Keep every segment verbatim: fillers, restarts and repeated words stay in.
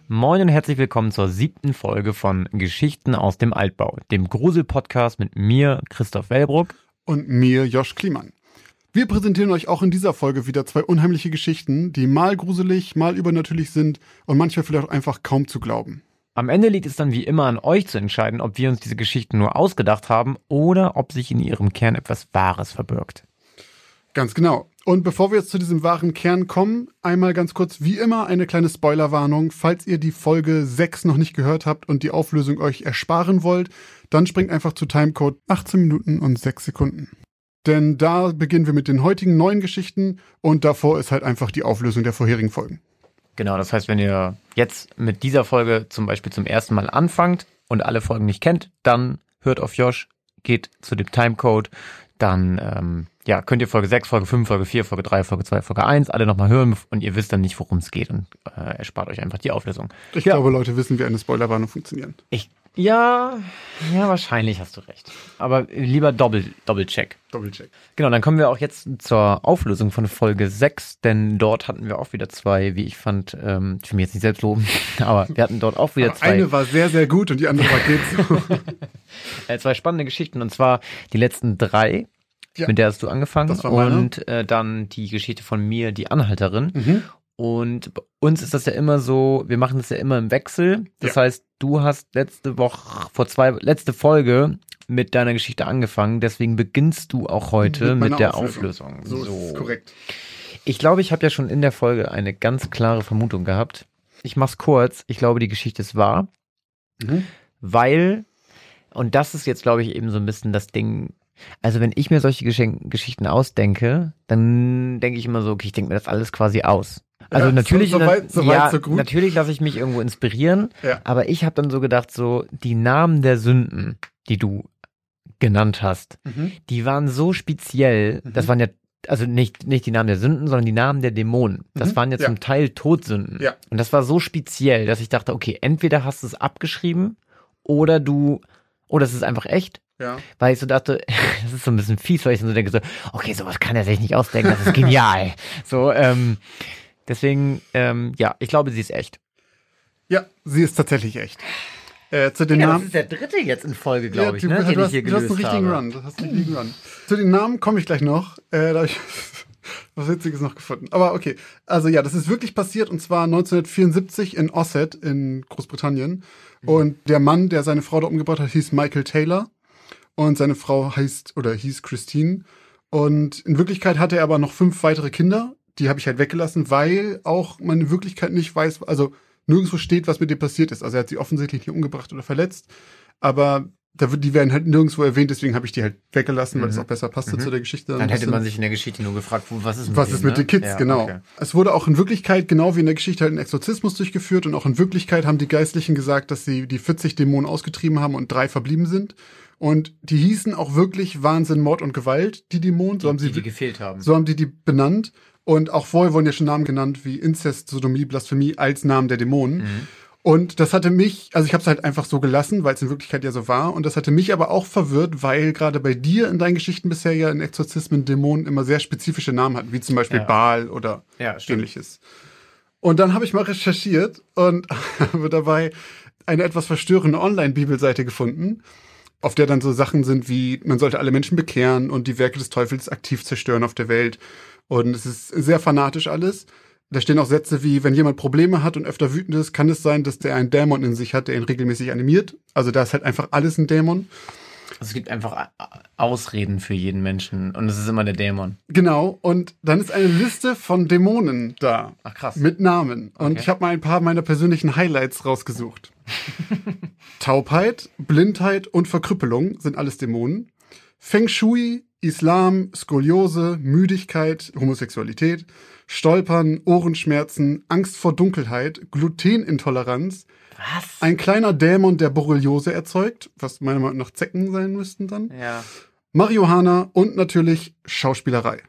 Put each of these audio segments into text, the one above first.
Moin und herzlich willkommen zur siebten Folge von Geschichten aus dem Altbau, dem Grusel-Podcast mit mir, Christoph Wellbruck. Und mir, Josh Kliemann. Wir präsentieren euch auch in dieser Folge wieder zwei unheimliche Geschichten, die mal gruselig, mal übernatürlich sind und manchmal vielleicht auch einfach kaum zu glauben. Am Ende liegt es dann wie immer an euch zu entscheiden, ob wir uns diese Geschichten nur ausgedacht haben oder ob sich in ihrem Kern etwas Wahres verbirgt. Ganz genau. Und bevor wir jetzt zu diesem wahren Kern kommen, einmal ganz kurz wie immer eine kleine Spoilerwarnung. Falls ihr die Folge sechs noch nicht gehört habt und die Auflösung euch ersparen wollt, dann springt einfach zu Timecode achtzehn Minuten und sechs Sekunden. Denn da beginnen wir mit den heutigen neuen Geschichten und davor ist halt einfach die Auflösung der vorherigen Folgen. Genau, das heißt, wenn ihr jetzt mit dieser Folge zum Beispiel zum ersten Mal anfangt und alle Folgen nicht kennt, dann hört auf Josh, geht zu dem Timecode, dann ähm, ja, könnt ihr Folge sechs, Folge fünf, Folge vier, Folge drei, Folge zwei, Folge eins alle nochmal hören und ihr wisst dann nicht, worum es geht und äh, erspart euch einfach die Auflösung. Ich ja. glaube, Leute wissen, wie eine Spoilerwarnung funktioniert. Ich, ja, ja, wahrscheinlich hast du recht. Aber lieber Doppel, Doppelcheck. Doppelcheck. Genau, dann kommen wir auch jetzt zur Auflösung von Folge sechs, denn dort hatten wir auch wieder zwei, wie ich fand, ähm, ich will mich jetzt nicht selbst loben, aber wir hatten dort auch wieder aber zwei. Eine war sehr, sehr gut und die andere war geht so. äh, zwei spannende Geschichten und zwar die letzten drei. Ja, mit der hast du angefangen das war meine. Und äh, dann die Geschichte von mir, die Anhalterin. Mhm. Und bei uns ist das ja immer so, wir machen das ja immer im Wechsel. Das ja. heißt, du hast letzte Woche, vor zwei, letzte Folge mit deiner Geschichte angefangen. Deswegen beginnst du auch heute mit, mit der Auflösung. Auflösung. So, so ist korrekt. Ich glaube, ich habe ja schon in der Folge eine ganz klare Vermutung gehabt. Ich mach's kurz. Ich glaube, die Geschichte ist wahr. Mhm. Weil, und das ist jetzt, glaube ich, eben so ein bisschen das Ding. Also wenn ich mir solche Geschenk- Geschichten ausdenke, dann denke ich immer so, okay, ich denke mir das alles quasi aus. Also ja, natürlich, so, so weit, so ja, weit, so gut. natürlich lasse ich mich irgendwo inspirieren, ja. aber ich habe dann so gedacht, so die Namen der Sünden, die du genannt hast, mhm. die waren so speziell, mhm. das waren ja, also nicht, nicht die Namen der Sünden, sondern die Namen der Dämonen. Das mhm. waren ja, ja zum Teil Todsünden. Ja. Und das war so speziell, dass ich dachte, okay, entweder hast du es abgeschrieben oder du, oder es ist einfach echt. Ja. Weil ich so dachte, das ist so ein bisschen fies, weil ich dann so denke, so, okay, sowas kann er sich nicht ausdenken, das ist genial. so, ähm, deswegen, ähm, ja, ich glaube, sie ist echt. Ja, sie ist tatsächlich echt. Äh, zu den ja, Namen, das ist der dritte jetzt in Folge, glaube ja, ich, du, ne, du, den du ich hast, hier du hast einen richtigen habe. Run. Du hast einen richtigen Run. Zu den Namen komme ich gleich noch. Äh, da habe ich was Witziges noch gefunden. Aber okay, also ja, das ist wirklich passiert und zwar neunzehnhundertvierundsiebzig in Ossett in Großbritannien. Mhm. Und der Mann, der seine Frau da umgebracht hat, hieß Michael Taylor. Und seine Frau heißt oder hieß Christine. Und in Wirklichkeit hatte er aber noch fünf weitere Kinder. Die habe ich halt weggelassen, weil auch man in Wirklichkeit nicht weiß, also nirgendwo steht, was mit dem passiert ist. Also er hat sie offensichtlich nicht umgebracht oder verletzt. Aber da wird, die werden halt nirgendwo erwähnt, deswegen habe ich die halt weggelassen, mhm. weil das auch besser passte mhm. zu der Geschichte. Dann hätte man sich in der Geschichte nur gefragt, was ist mit Was denen, ist mit ne? den Kids, ja, genau. Okay. Es wurde auch in Wirklichkeit, genau wie in der Geschichte, halt ein Exorzismus durchgeführt und auch in Wirklichkeit haben die Geistlichen gesagt, dass sie die vierzig Dämonen ausgetrieben haben und drei verblieben sind. Und die hießen auch wirklich Wahnsinn, Mord und Gewalt, die Dämonen. So die, haben sie, die, die gefehlt haben. So haben die die benannt. Und auch vorher wurden ja schon Namen genannt wie Inzest, Sodomie, Blasphemie als Namen der Dämonen. Mhm. Und das hatte mich, also ich habe es halt einfach so gelassen, weil es in Wirklichkeit ja so war. Und das hatte mich aber auch verwirrt, weil gerade bei dir in deinen Geschichten bisher ja in Exorzismen Dämonen immer sehr spezifische Namen hatten, wie zum Beispiel ja. Baal oder ja, ähnliches. Und dann habe ich mal recherchiert und habe dabei eine etwas verstörende Online-Bibelseite gefunden, auf der dann so Sachen sind wie, man sollte alle Menschen bekehren und die Werke des Teufels aktiv zerstören auf der Welt. Und es ist sehr fanatisch alles. Da stehen auch Sätze wie, wenn jemand Probleme hat und öfter wütend ist, kann es sein, dass der einen Dämon in sich hat, der ihn regelmäßig animiert. Also da ist halt einfach alles ein Dämon. Also es gibt einfach Ausreden für jeden Menschen und es ist immer der Dämon. Genau, und dann ist eine Liste von Dämonen da. Ach krass. Mit Namen. Und okay. ich habe mal ein paar meiner persönlichen Highlights rausgesucht. Taubheit, Blindheit und Verkrüppelung sind alles Dämonen. Feng Shui, Islam, Skoliose, Müdigkeit, Homosexualität, Stolpern, Ohrenschmerzen, Angst vor Dunkelheit, Glutenintoleranz. Was? Ein kleiner Dämon, der Borreliose erzeugt, was meiner Meinung nach Zecken sein müssten dann. Ja. Marihuana und natürlich Schauspielerei.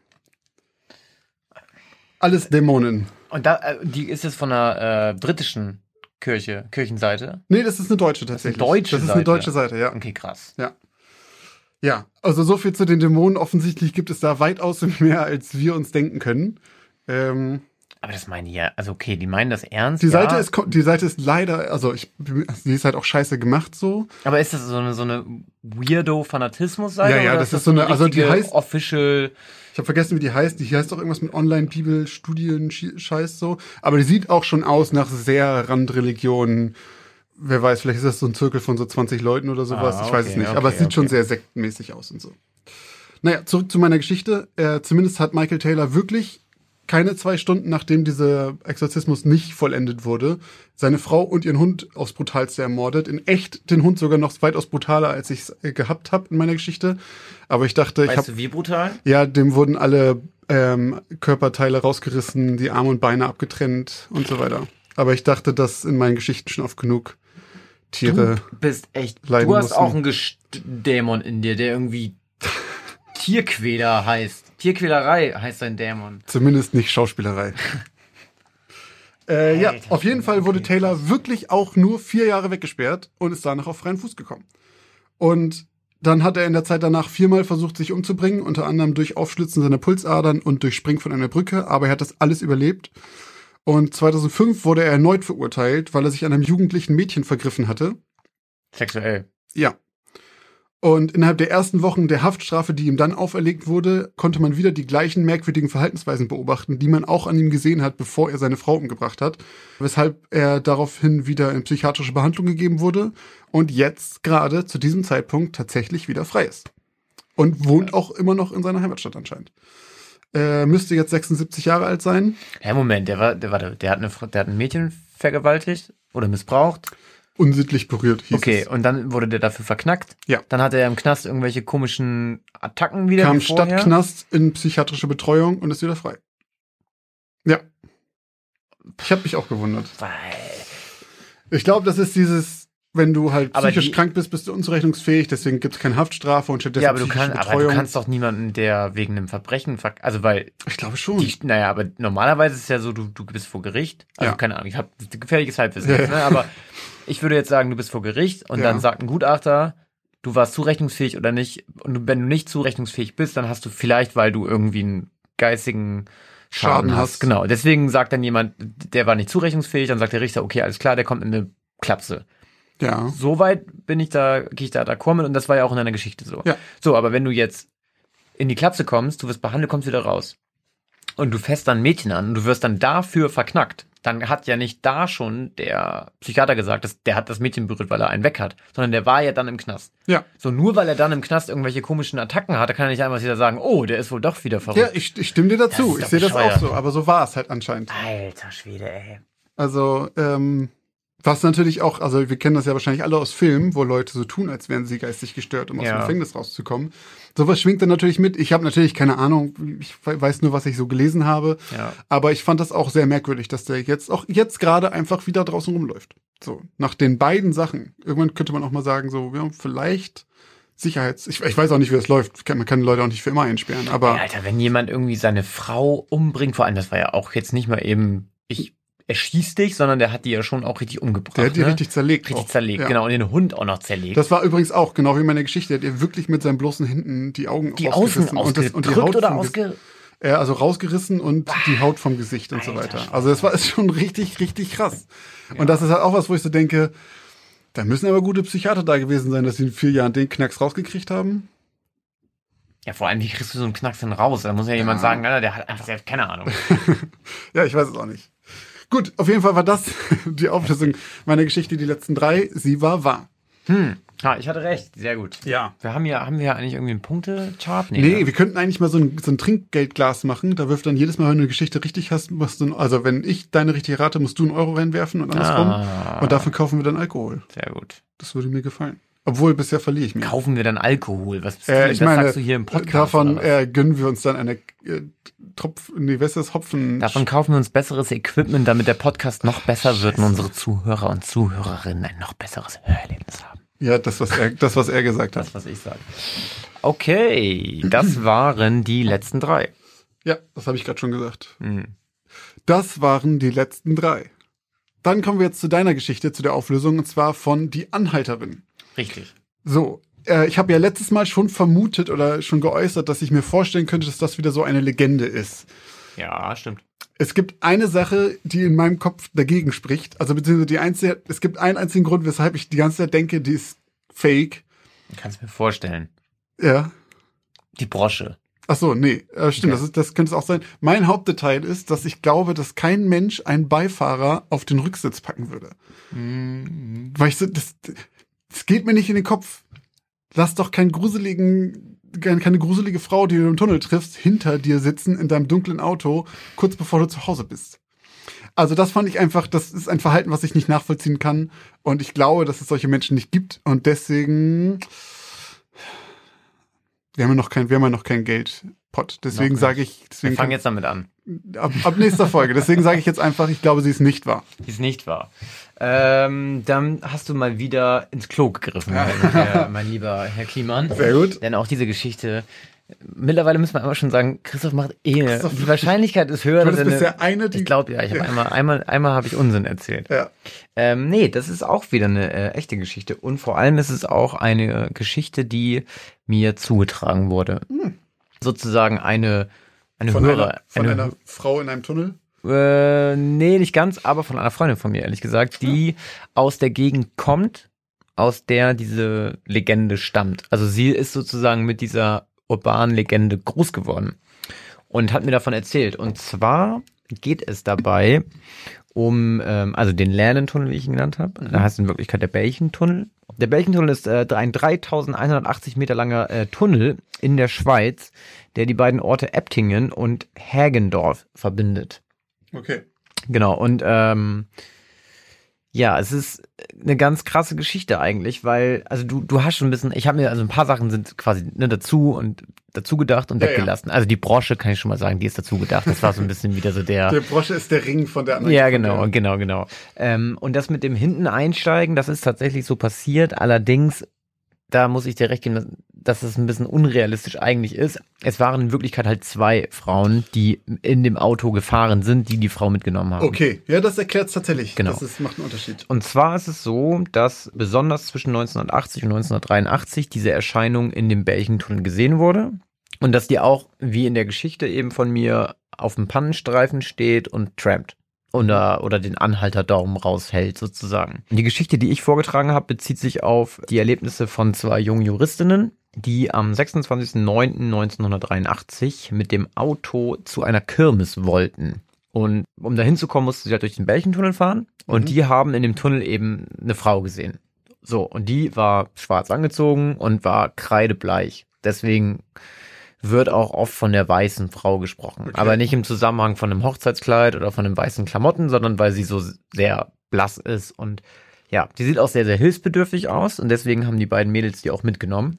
Alles Dämonen. Und da, die ist jetzt von der äh, britischen Kirche, Kirchenseite? Nee, das ist eine deutsche tatsächlich. Das ist eine deutsche Das ist Seite. eine deutsche Seite, ja. Okay, krass. Ja. Ja, also so viel zu den Dämonen. Offensichtlich gibt es da weitaus mehr, als wir uns denken können. Ähm, Aber das meinen die ja, also okay, die meinen das ernst. Die ja. Seite ist, die Seite ist leider, also ich, die ist halt auch scheiße gemacht so. Aber ist das so eine, so eine Weirdo-Fanatismus-Seite? Ja, ja, oder das ist ist so eine, also die richtige heißt, Official. ich habe vergessen, wie die heißt. Die heißt auch irgendwas mit Online-Bibel-Studien-Scheiß so. Aber die sieht auch schon aus nach sehr Randreligionen. Wer weiß, vielleicht ist das so ein Zirkel von so zwanzig Leuten oder sowas. Ah, ich weiß okay, es nicht. okay, Aber es sieht okay. schon sehr sektenmäßig aus und so. Naja, zurück zu meiner Geschichte. Äh, zumindest hat Michael Taylor wirklich keine zwei Stunden, nachdem dieser Exorzismus nicht vollendet wurde, seine Frau und ihren Hund aufs Brutalste ermordet. In echt den Hund sogar noch weitaus brutaler, als ich es äh, gehabt habe in meiner Geschichte. Aber ich dachte, ich Weißt habe... du, wie brutal? Ja, dem wurden alle ähm, Körperteile rausgerissen, die Arme und Beine abgetrennt und so weiter. Aber ich dachte, dass in meinen Geschichten schon oft genug Tiere... Du bist echt, leiden du hast mussten. auch einen Gest- Dämon in dir, der irgendwie Tierquäler heißt. Tierquälerei heißt sein Dämon. Zumindest nicht Schauspielerei. äh, ja, Alter, auf jeden Fall wurde okay, Taylor krass. wirklich auch nur vier Jahre weggesperrt und ist danach auf freien Fuß gekommen. Und dann hat er in der Zeit danach viermal versucht, sich umzubringen, unter anderem durch Aufschlitzen seiner Pulsadern und durch Springen von einer Brücke, aber er hat das alles überlebt. Und zweitausendfünf wurde er erneut verurteilt, weil er sich an einem jugendlichen Mädchen vergriffen hatte. Sexuell. Ja. Und innerhalb der ersten Wochen der Haftstrafe, die ihm dann auferlegt wurde, konnte man wieder die gleichen merkwürdigen Verhaltensweisen beobachten, die man auch an ihm gesehen hat, bevor er seine Frau umgebracht hat. Weshalb er daraufhin wieder in psychiatrische Behandlung gegeben wurde und jetzt gerade zu diesem Zeitpunkt tatsächlich wieder frei ist. Und wohnt auch immer noch in seiner Heimatstadt anscheinend. Er müsste jetzt sechsundsiebzig Jahre alt sein. Hä, Moment, der war, der, warte, der hat eine, Frau- der hat ein Mädchen vergewaltigt oder missbraucht. Unsittlich berührt, hieß Okay, es. und dann wurde der dafür verknackt. Ja. Dann hatte er im Knast irgendwelche komischen Attacken wieder. Kam wie vorher. statt Knast in psychiatrische Betreuung und ist wieder frei. Ja. Ich habe mich auch gewundert. Weil, Ich glaube, das ist dieses, wenn du halt Aber psychisch die- krank bist, bist du unzurechnungsfähig, deswegen gibt es keine Haftstrafe und stattdessen ja, aber du, psychische kann, aber Betreuung. du kannst doch niemanden, der wegen einem Verbrechen, ver also weil, ich glaube schon. die, naja, aber normalerweise ist es ja so, du, du bist vor Gericht. Also Ja. keine Ahnung, ich habe gefährliches Halbwissen Ja, jetzt, ja. ne? Aber ich würde jetzt sagen, du bist vor Gericht und Ja. dann sagt ein Gutachter, du warst zurechnungsfähig oder nicht. Und wenn du nicht zurechnungsfähig bist, dann hast du vielleicht, weil du irgendwie einen geistigen Schaden, Schaden hast. hast. Genau. Deswegen sagt dann jemand, der war nicht zurechnungsfähig, dann sagt der Richter, okay, alles klar, der kommt in eine Klapse. Ja. Soweit bin ich da, gehe ich da d'accord mit und das war ja auch in deiner Geschichte so. Ja. So, aber wenn du jetzt in die Klapse kommst, du wirst behandelt, kommst wieder raus und du fässt dann ein Mädchen an und du wirst dann dafür verknackt, dann hat ja nicht da schon der Psychiater gesagt, dass der hat das Mädchen berührt, weil er einen weg hat, sondern der war ja dann im Knast. Ja. So, nur weil er dann im Knast irgendwelche komischen Attacken hatte, kann er nicht einfach wieder sagen, oh, der ist wohl doch wieder verrückt. Ja, ich, ich stimme dir Das dazu. ist Ich doch sehe das auch bescheuert. so, aber so war es halt anscheinend. Alter Schwede, ey. Also, ähm, was natürlich auch, also wir kennen das ja wahrscheinlich alle aus Filmen, wo Leute so tun, als wären sie geistig gestört, um aus Ja. dem Gefängnis rauszukommen. Sowas schwingt dann natürlich mit. Ich habe natürlich keine Ahnung, ich weiß nur, was ich so gelesen habe. Ja. Aber ich fand das auch sehr merkwürdig, dass der jetzt auch jetzt gerade einfach wieder draußen rumläuft. So, nach den beiden Sachen. Irgendwann könnte man auch mal sagen, so, ja, vielleicht Sicherheits... Ich, ich weiß auch nicht, wie das läuft. Man kann Leute auch nicht für immer einsperren, aber... Ey, Alter, wenn jemand irgendwie seine Frau umbringt, vor allem, das war ja auch jetzt nicht mal eben, ich erschieß dich, sondern der hat die ja schon auch richtig umgebracht. Der hat die ne? richtig zerlegt. Richtig auch. zerlegt, Ja. genau, und den Hund auch noch zerlegt. Das war übrigens auch, genau wie in meiner Geschichte, der hat ihr wirklich mit seinen bloßen Händen die Augen die Außen ausgerissen und, das, und die ausgedrückt Haut oder vom Ges- ausge... äh, also rausgerissen und die Haut vom Gesicht und so Alter weiter. Schwede. Also das war ist schon richtig, richtig krass. Und das ist halt auch was, wo ich so denke, da müssen aber gute Psychiater da gewesen sein, dass sie in vier Jahren den Knacks rausgekriegt haben. Ja, vor allem, wie kriegst du so einen Knacks denn raus? Da muss ja jemand Ja. sagen, Alter, der hat einfach selbst keine Ahnung. Ja, ich weiß es auch nicht. Gut, auf jeden Fall war das die Auflösung meiner Geschichte, die letzten drei. Sie war wahr. Hm, ja, ich hatte recht, sehr gut. Ja. Wir haben ja, haben wir ja eigentlich irgendwie einen Punktechart? Nee, ne? wir könnten eigentlich mal so ein, so ein Trinkgeldglas machen. Da wirft dann jedes Mal, wenn du eine Geschichte richtig hast, musst du, also wenn ich deine richtige rate, musst du einen Euro reinwerfen und andersrum. Ah. Und dafür kaufen wir dann Alkohol. Sehr gut. Das würde mir gefallen. Obwohl, bisher verliere ich mir. Kaufen wir dann Alkohol? Was, Äh, was ich meine, sagst du hier im Podcast? davon oder was? äh, gönnen wir uns dann eine äh, Tropf, nee, was ist das, Hopfen? Davon kaufen wir uns besseres Equipment, damit der Podcast noch besser wird und unsere Zuhörer und Zuhörerinnen ein noch besseres Hörerlebnis haben. Ja, das, was er, das, was er gesagt hat. Das, was ich sage. Okay, das waren die letzten drei. Ja, das habe ich gerade schon gesagt. Hm. Das waren die letzten drei. Dann kommen wir jetzt zu deiner Geschichte, zu der Auflösung, und zwar von Die Anhalterin. Richtig. So, äh, ich habe ja letztes Mal schon vermutet oder schon geäußert, dass ich mir vorstellen könnte, dass das wieder so eine Legende ist. Ja, stimmt. Es gibt eine Sache, die in meinem Kopf dagegen spricht. Also beziehungsweise die einzige, es gibt einen einzigen Grund, weshalb ich die ganze Zeit denke, die ist fake. Kannst mir vorstellen. Ja. Die Brosche. Ach so, nee, äh, stimmt, okay. das, ist, das könnte es auch sein. Mein Hauptdetail ist, dass ich glaube, dass kein Mensch einen Beifahrer auf den Rücksitz packen würde. Mhm. Weil ich so, das, das geht mir nicht in den Kopf. Lass doch keinen gruseligen, keine gruselige Frau, die du im Tunnel triffst, hinter dir sitzen in deinem dunklen Auto, kurz bevor du zu Hause bist. Also das fand ich einfach, das ist ein Verhalten, was ich nicht nachvollziehen kann. Und ich glaube, dass es solche Menschen nicht gibt. Und deswegen... Wir haben ja noch kein, wir haben ja noch kein Geldpot. Deswegen sage ich, deswegen wir fangen jetzt damit an. Ab, ab nächster Folge. Deswegen sage ich jetzt einfach, ich glaube, sie ist nicht wahr. Sie ist nicht wahr. Ähm, dann hast du mal wieder ins Klo gegriffen, Herr, mein lieber Herr Kliemann. Sehr gut. Denn auch diese Geschichte, mittlerweile müssen wir immer schon sagen, Christoph macht eh. Christoph, die Wahrscheinlichkeit ist höher. Das ist bisher eine, die. Ich glaube ja, ich habe ja. einmal, einmal, einmal habe ich Unsinn erzählt. Ja. Ähm, nee, das ist auch wieder eine äh, echte Geschichte. Und vor allem ist es auch eine Geschichte, die mir zugetragen wurde. Hm. Sozusagen eine, eine von Hörer. Einer, von eine, einer Frau in einem Tunnel? Äh, nee, nicht ganz, aber von einer Freundin von mir, ehrlich gesagt, die hm. aus der Gegend kommt, aus der diese Legende stammt. Also sie ist sozusagen mit dieser urbanen Legende groß geworden und hat mir davon erzählt. Und zwar geht es dabei um, ähm, also den Lernentunnel, wie ich ihn genannt habe. Mhm. Da heißt in Wirklichkeit der Belchentunnel. Der Belchentunnel ist äh, ein dreitausendeinhundertachtzig Meter langer äh, Tunnel in der Schweiz, der die beiden Orte Eptingen und Hägendorf verbindet. Okay. Genau, und ähm, ja, es ist eine ganz krasse Geschichte eigentlich, weil, also du du hast schon ein bisschen, ich habe mir, also ein paar Sachen sind quasi ne, dazu und dazu gedacht und ja, weggelassen. Ja. Also die Brosche kann ich schon mal sagen, die ist dazu gedacht. Das war so ein bisschen wieder so der... Der Brosche ist der Ring von der anderen. Ja, genau, genau, genau. Ähm, und das mit dem hinten einsteigen, das ist tatsächlich so passiert. Allerdings, da muss ich dir recht geben, dass es ein bisschen unrealistisch eigentlich ist. Es waren in Wirklichkeit halt zwei Frauen, die in dem Auto gefahren sind, die die Frau mitgenommen haben. Okay, ja, das erklärt es tatsächlich. Genau. Das ist, macht einen Unterschied. Und zwar ist es so, dass besonders zwischen neunzehnhundertachtzig und neunzehnhundertdreiundachtzig diese Erscheinung in dem Belchentunnel gesehen wurde. Und dass die auch, wie in der Geschichte eben von mir, auf dem Pannenstreifen steht und trampt. Oder, oder den Anhalterdaumen raushält, sozusagen. Die Geschichte, die ich vorgetragen habe, bezieht sich auf die Erlebnisse von zwei jungen Juristinnen, die am sechsundzwanzigsten neunten neunzehnhundertdreiundachtzig mit dem Auto zu einer Kirmes wollten. Und um da hinzukommen, mussten sie halt durch den Belchentunnel fahren. Und mhm. die haben in dem Tunnel eben eine Frau gesehen. So, und die war schwarz angezogen und war kreidebleich. Deswegen wird auch oft von der weißen Frau gesprochen. Okay. Aber nicht im Zusammenhang von einem Hochzeitskleid oder von einem weißen Klamotten, sondern weil sie so sehr blass ist. Und ja, die sieht auch sehr, sehr hilfsbedürftig aus. Und deswegen haben die beiden Mädels die auch mitgenommen.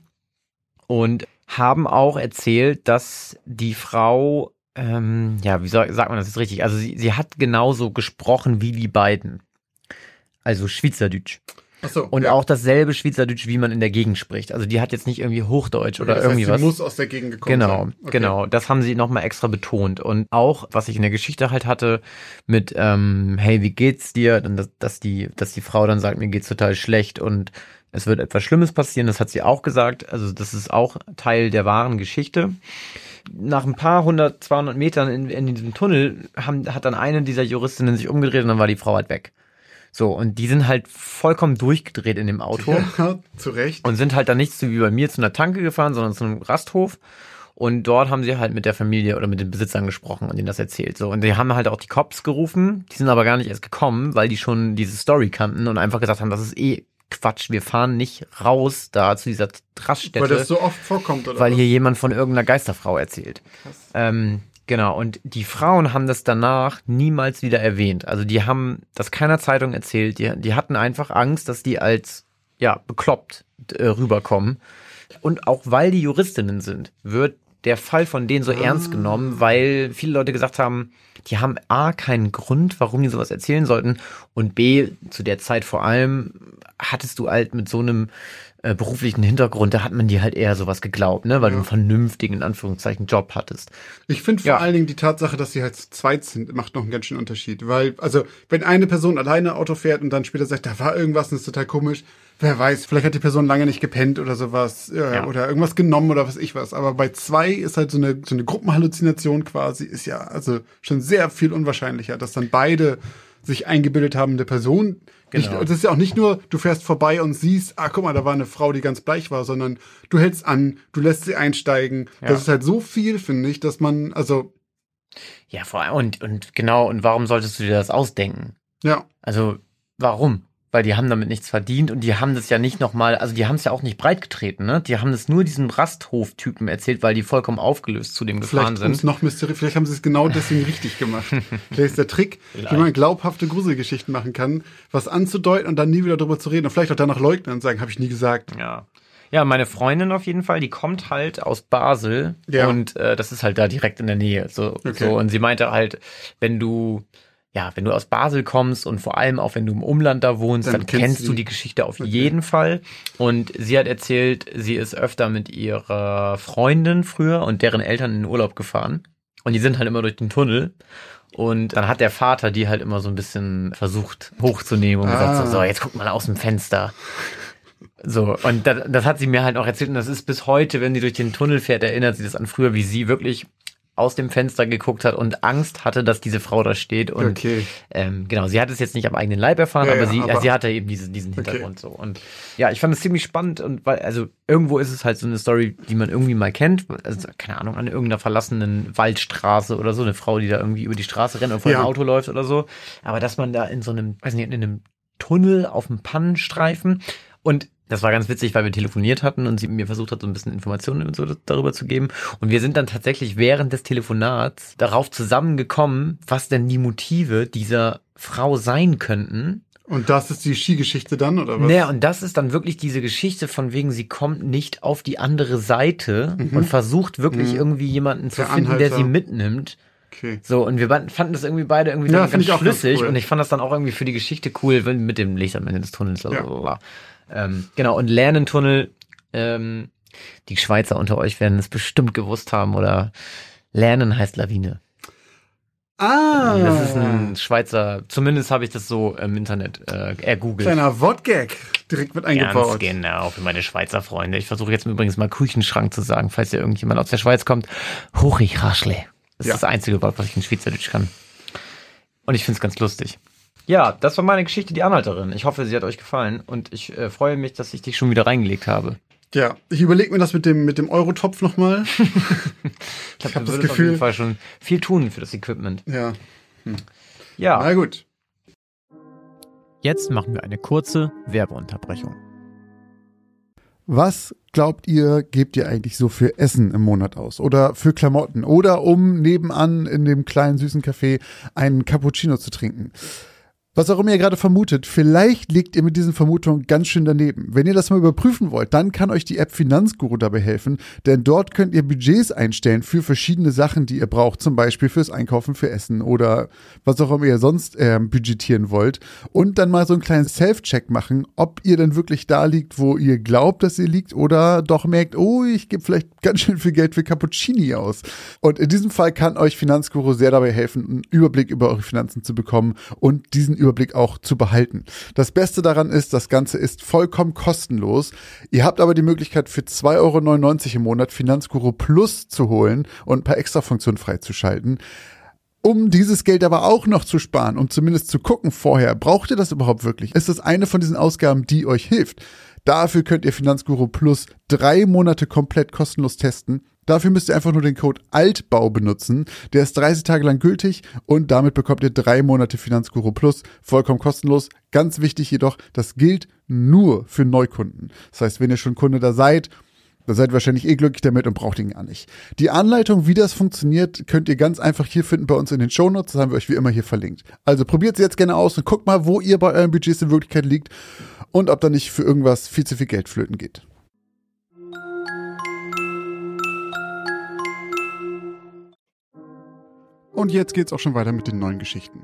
Und haben auch erzählt, dass die Frau, ähm, ja, wie soll, sagt man das jetzt richtig? Also sie, sie hat genauso gesprochen wie die beiden. Also Schweizerdeutsch. Ach so, und ja. auch dasselbe Schweizerdeutsch, wie man in der Gegend spricht. Also die hat jetzt nicht irgendwie Hochdeutsch oder das irgendwie heißt, was. Sie muss aus der Gegend gekommen genau, sein. Okay. Genau, das haben sie nochmal extra betont. Und auch, was ich in der Geschichte halt hatte, mit, ähm, hey, wie geht's dir? Dann, dass, dass die, dass die Frau dann sagt, mir geht's total schlecht und es wird etwas Schlimmes passieren, das hat sie auch gesagt. Also das ist auch Teil der wahren Geschichte. Nach ein paar hundert, zweihundert Metern in, in diesem Tunnel haben, hat dann eine dieser Juristinnen sich umgedreht und dann war die Frau halt weg. So, und die sind halt vollkommen durchgedreht in dem Auto. Ja, zu Recht. Und sind halt dann nicht so wie bei mir zu einer Tanke gefahren, sondern zu einem Rasthof. Und dort haben sie halt mit der Familie oder mit den Besitzern gesprochen und denen das erzählt. So, und die haben halt auch die Cops gerufen. Die sind aber gar nicht erst gekommen, weil die schon diese Story kannten und einfach gesagt haben, das ist eh Quatsch. Wir fahren nicht raus da zu dieser Raststätte. Weil das so oft vorkommt, oder? Weil was? hier jemand von irgendeiner Geisterfrau erzählt. Krass. Ähm, Genau, und die Frauen haben das danach niemals wieder erwähnt. Also die haben das keiner Zeitung erzählt. Die, die hatten einfach Angst, dass die als ja bekloppt äh, rüberkommen. Und auch weil die Juristinnen sind, wird der Fall von denen so ah. ernst genommen, weil viele Leute gesagt haben, die haben A, keinen Grund, warum die sowas erzählen sollten. Und B, zu der Zeit vor allem, hattest du halt mit so einem äh, beruflichen Hintergrund, da hat man dir halt eher sowas geglaubt, ne, weil ja. du einen vernünftigen, in Anführungszeichen, Job hattest. Ich finde vor ja. allen Dingen die Tatsache, dass sie halt zu zweit sind, macht noch einen ganz schönen Unterschied. Weil, also, wenn eine Person alleine Auto fährt und dann später sagt, da war irgendwas und das ist total komisch, wer weiß, vielleicht hat die Person lange nicht gepennt oder sowas äh, Ja. oder irgendwas genommen oder was ich was. Aber bei zwei ist halt so eine, so eine Gruppenhalluzination quasi, ist ja also schon sehr viel unwahrscheinlicher, dass dann beide sich eingebildet haben, eine Person. Nicht, Genau. das ist ja auch nicht nur, du fährst vorbei und siehst, ah, guck mal, da war eine Frau, die ganz bleich war, sondern du hältst an, du lässt sie einsteigen. Ja. Das ist halt so viel, finde ich, dass man, also, Ja, vor allem, und, und genau, und warum solltest du dir das ausdenken? ja. Also, warum? Weil die haben damit nichts verdient und die haben das ja nicht nochmal, also die haben es ja auch nicht breit getreten, ne? Die haben das nur diesem Rasthof-Typen erzählt, weil die vollkommen aufgelöst zu dem gefahren Vielleicht, um es sind. noch mysteriös, vielleicht haben sie es genau deswegen richtig gemacht. Vielleicht ist der Trick, Vielleicht. wie man glaubhafte Gruselgeschichten machen kann, was anzudeuten und dann nie wieder drüber zu reden und vielleicht auch danach leugnen und sagen, habe ich nie gesagt. Ja. Ja, meine Freundin auf jeden Fall, die kommt halt aus Basel Ja. und äh, das ist halt da direkt in der Nähe. So, Okay. so, und sie meinte halt, wenn du, ja, wenn du aus Basel kommst und vor allem auch wenn du im Umland da wohnst, Dann dann, kennst kennst du du die. die Geschichte auf Okay. jeden Fall. Und sie hat erzählt, sie ist öfter mit ihrer Freundin früher und deren Eltern in den Urlaub gefahren. Und die sind halt immer durch den Tunnel. Und dann hat der Vater die halt immer so ein bisschen versucht hochzunehmen und Ah. gesagt, so, so, jetzt guck mal aus dem Fenster. So, und das, das hat sie mir halt auch erzählt und das ist bis heute, wenn sie durch den Tunnel fährt, erinnert sie das an früher, wie sie wirklich aus dem Fenster geguckt hat und Angst hatte, dass diese Frau da steht. Und Okay. ähm, genau, sie hat es jetzt nicht am eigenen Leib erfahren, Ja, aber, ja, sie, aber- sie hatte eben diese, diesen Okay. Hintergrund so. Und ja, ich fand es ziemlich spannend und weil, also irgendwo ist es halt so eine Story, die man irgendwie mal kennt. Also, keine Ahnung, an irgendeiner verlassenen Waldstraße oder so, eine Frau, die da irgendwie über die Straße rennt und vor Ja. einem Auto läuft oder so. Aber dass man da in so einem, weiß nicht, in einem Tunnel auf dem Pannenstreifen und das war ganz witzig, weil wir telefoniert hatten und sie mir versucht hat, so ein bisschen Informationen und so darüber zu geben. Und wir sind dann tatsächlich während des Telefonats darauf zusammengekommen, was denn die Motive dieser Frau sein könnten. Und das ist die Skigeschichte dann, oder was? Naja, und das ist dann wirklich diese Geschichte von wegen, sie kommt nicht auf die andere Seite Mhm. und versucht wirklich Mhm. irgendwie jemanden zu Der finden, der Anhalter. sie mitnimmt. Okay. So, und wir ba- fanden das irgendwie beide irgendwie Ja, dann find ganz ich auch ganz schlüssig cool. und ich fand das dann auch irgendwie für die Geschichte cool, wenn- mit dem Licht am Ende des Tunnels. Ja. Blablabla. Ähm, genau, und Lernentunnel, ähm, die Schweizer unter euch werden es bestimmt gewusst haben oder Lernen heißt Lawine. Ah. Das ist ein Schweizer, zumindest habe ich das so im Internet äh, ergoogelt. kleiner Wortgag direkt mit Ganz eingebaut. genau, für meine Schweizer Freunde. Ich versuche jetzt übrigens mal Küchenschrank zu sagen, falls ja irgendjemand aus der Schweiz kommt. Hochrichraschle. Das Ja. ist das einzige Wort, was ich in Schweizerdeutsch kann. Und ich finde es ganz lustig. Ja, das war meine Geschichte, die Anhalterin. Ich hoffe, sie hat euch gefallen und ich äh, freue mich, dass ich dich schon wieder reingelegt habe. Ja, ich überlege mir das mit dem, mit dem Eurotopf nochmal. Ich, Ich hab du das würdest auf Gefühl- jeden Fall schon viel tun für das Equipment. Ja. Ja, Na gut. jetzt machen wir eine kurze Werbeunterbrechung. Was glaubt ihr, gebt ihr eigentlich so für Essen im Monat aus? Oder für Klamotten? Oder um nebenan in dem kleinen süßen Café einen Cappuccino zu trinken? Was auch immer ihr gerade vermutet, vielleicht liegt ihr mit diesen Vermutungen ganz schön daneben. Wenn ihr das mal überprüfen wollt, dann kann euch die App Finanzguru dabei helfen, denn dort könnt ihr Budgets einstellen für verschiedene Sachen, die ihr braucht, zum Beispiel fürs Einkaufen, für Essen oder was auch immer ihr sonst äh, budgetieren wollt und dann mal so einen kleinen Self-Check machen, ob ihr denn wirklich da liegt, wo ihr glaubt, dass ihr liegt oder doch merkt, oh, ich gebe vielleicht ganz schön viel Geld für Cappuccini aus. Und in diesem Fall kann euch Finanzguru sehr dabei helfen, einen Überblick über eure Finanzen zu bekommen und diesen Überblick auch zu behalten. Das Beste daran ist, das Ganze ist vollkommen kostenlos. Ihr habt aber die Möglichkeit für zwei Euro neunundneunzig im Monat Finanzguru Plus zu holen und ein paar Extrafunktionen freizuschalten. Um dieses Geld aber auch noch zu sparen, um zumindest zu gucken vorher, braucht ihr das überhaupt wirklich? Ist das eine von diesen Ausgaben, die euch hilft? Dafür könnt ihr Finanzguru Plus drei Monate komplett kostenlos testen. Dafür müsst ihr einfach nur den Code ALTBAU benutzen. Der ist dreißig Tage lang gültig und damit bekommt ihr drei Monate Finanzguru Plus vollkommen kostenlos. Ganz wichtig jedoch, das gilt nur für Neukunden. Das heißt, wenn ihr schon Kunde da seid, dann seid ihr wahrscheinlich eh glücklich damit und braucht ihn gar nicht. Die Anleitung, wie das funktioniert, könnt ihr ganz einfach hier finden bei uns in den Shownotes. Das haben wir euch wie immer hier verlinkt. Also probiert es jetzt gerne aus und guckt mal, wo ihr bei euren Budgets in Wirklichkeit liegt und ob da nicht für irgendwas viel zu viel Geld flöten geht. Und jetzt geht's auch schon weiter mit den neuen Geschichten.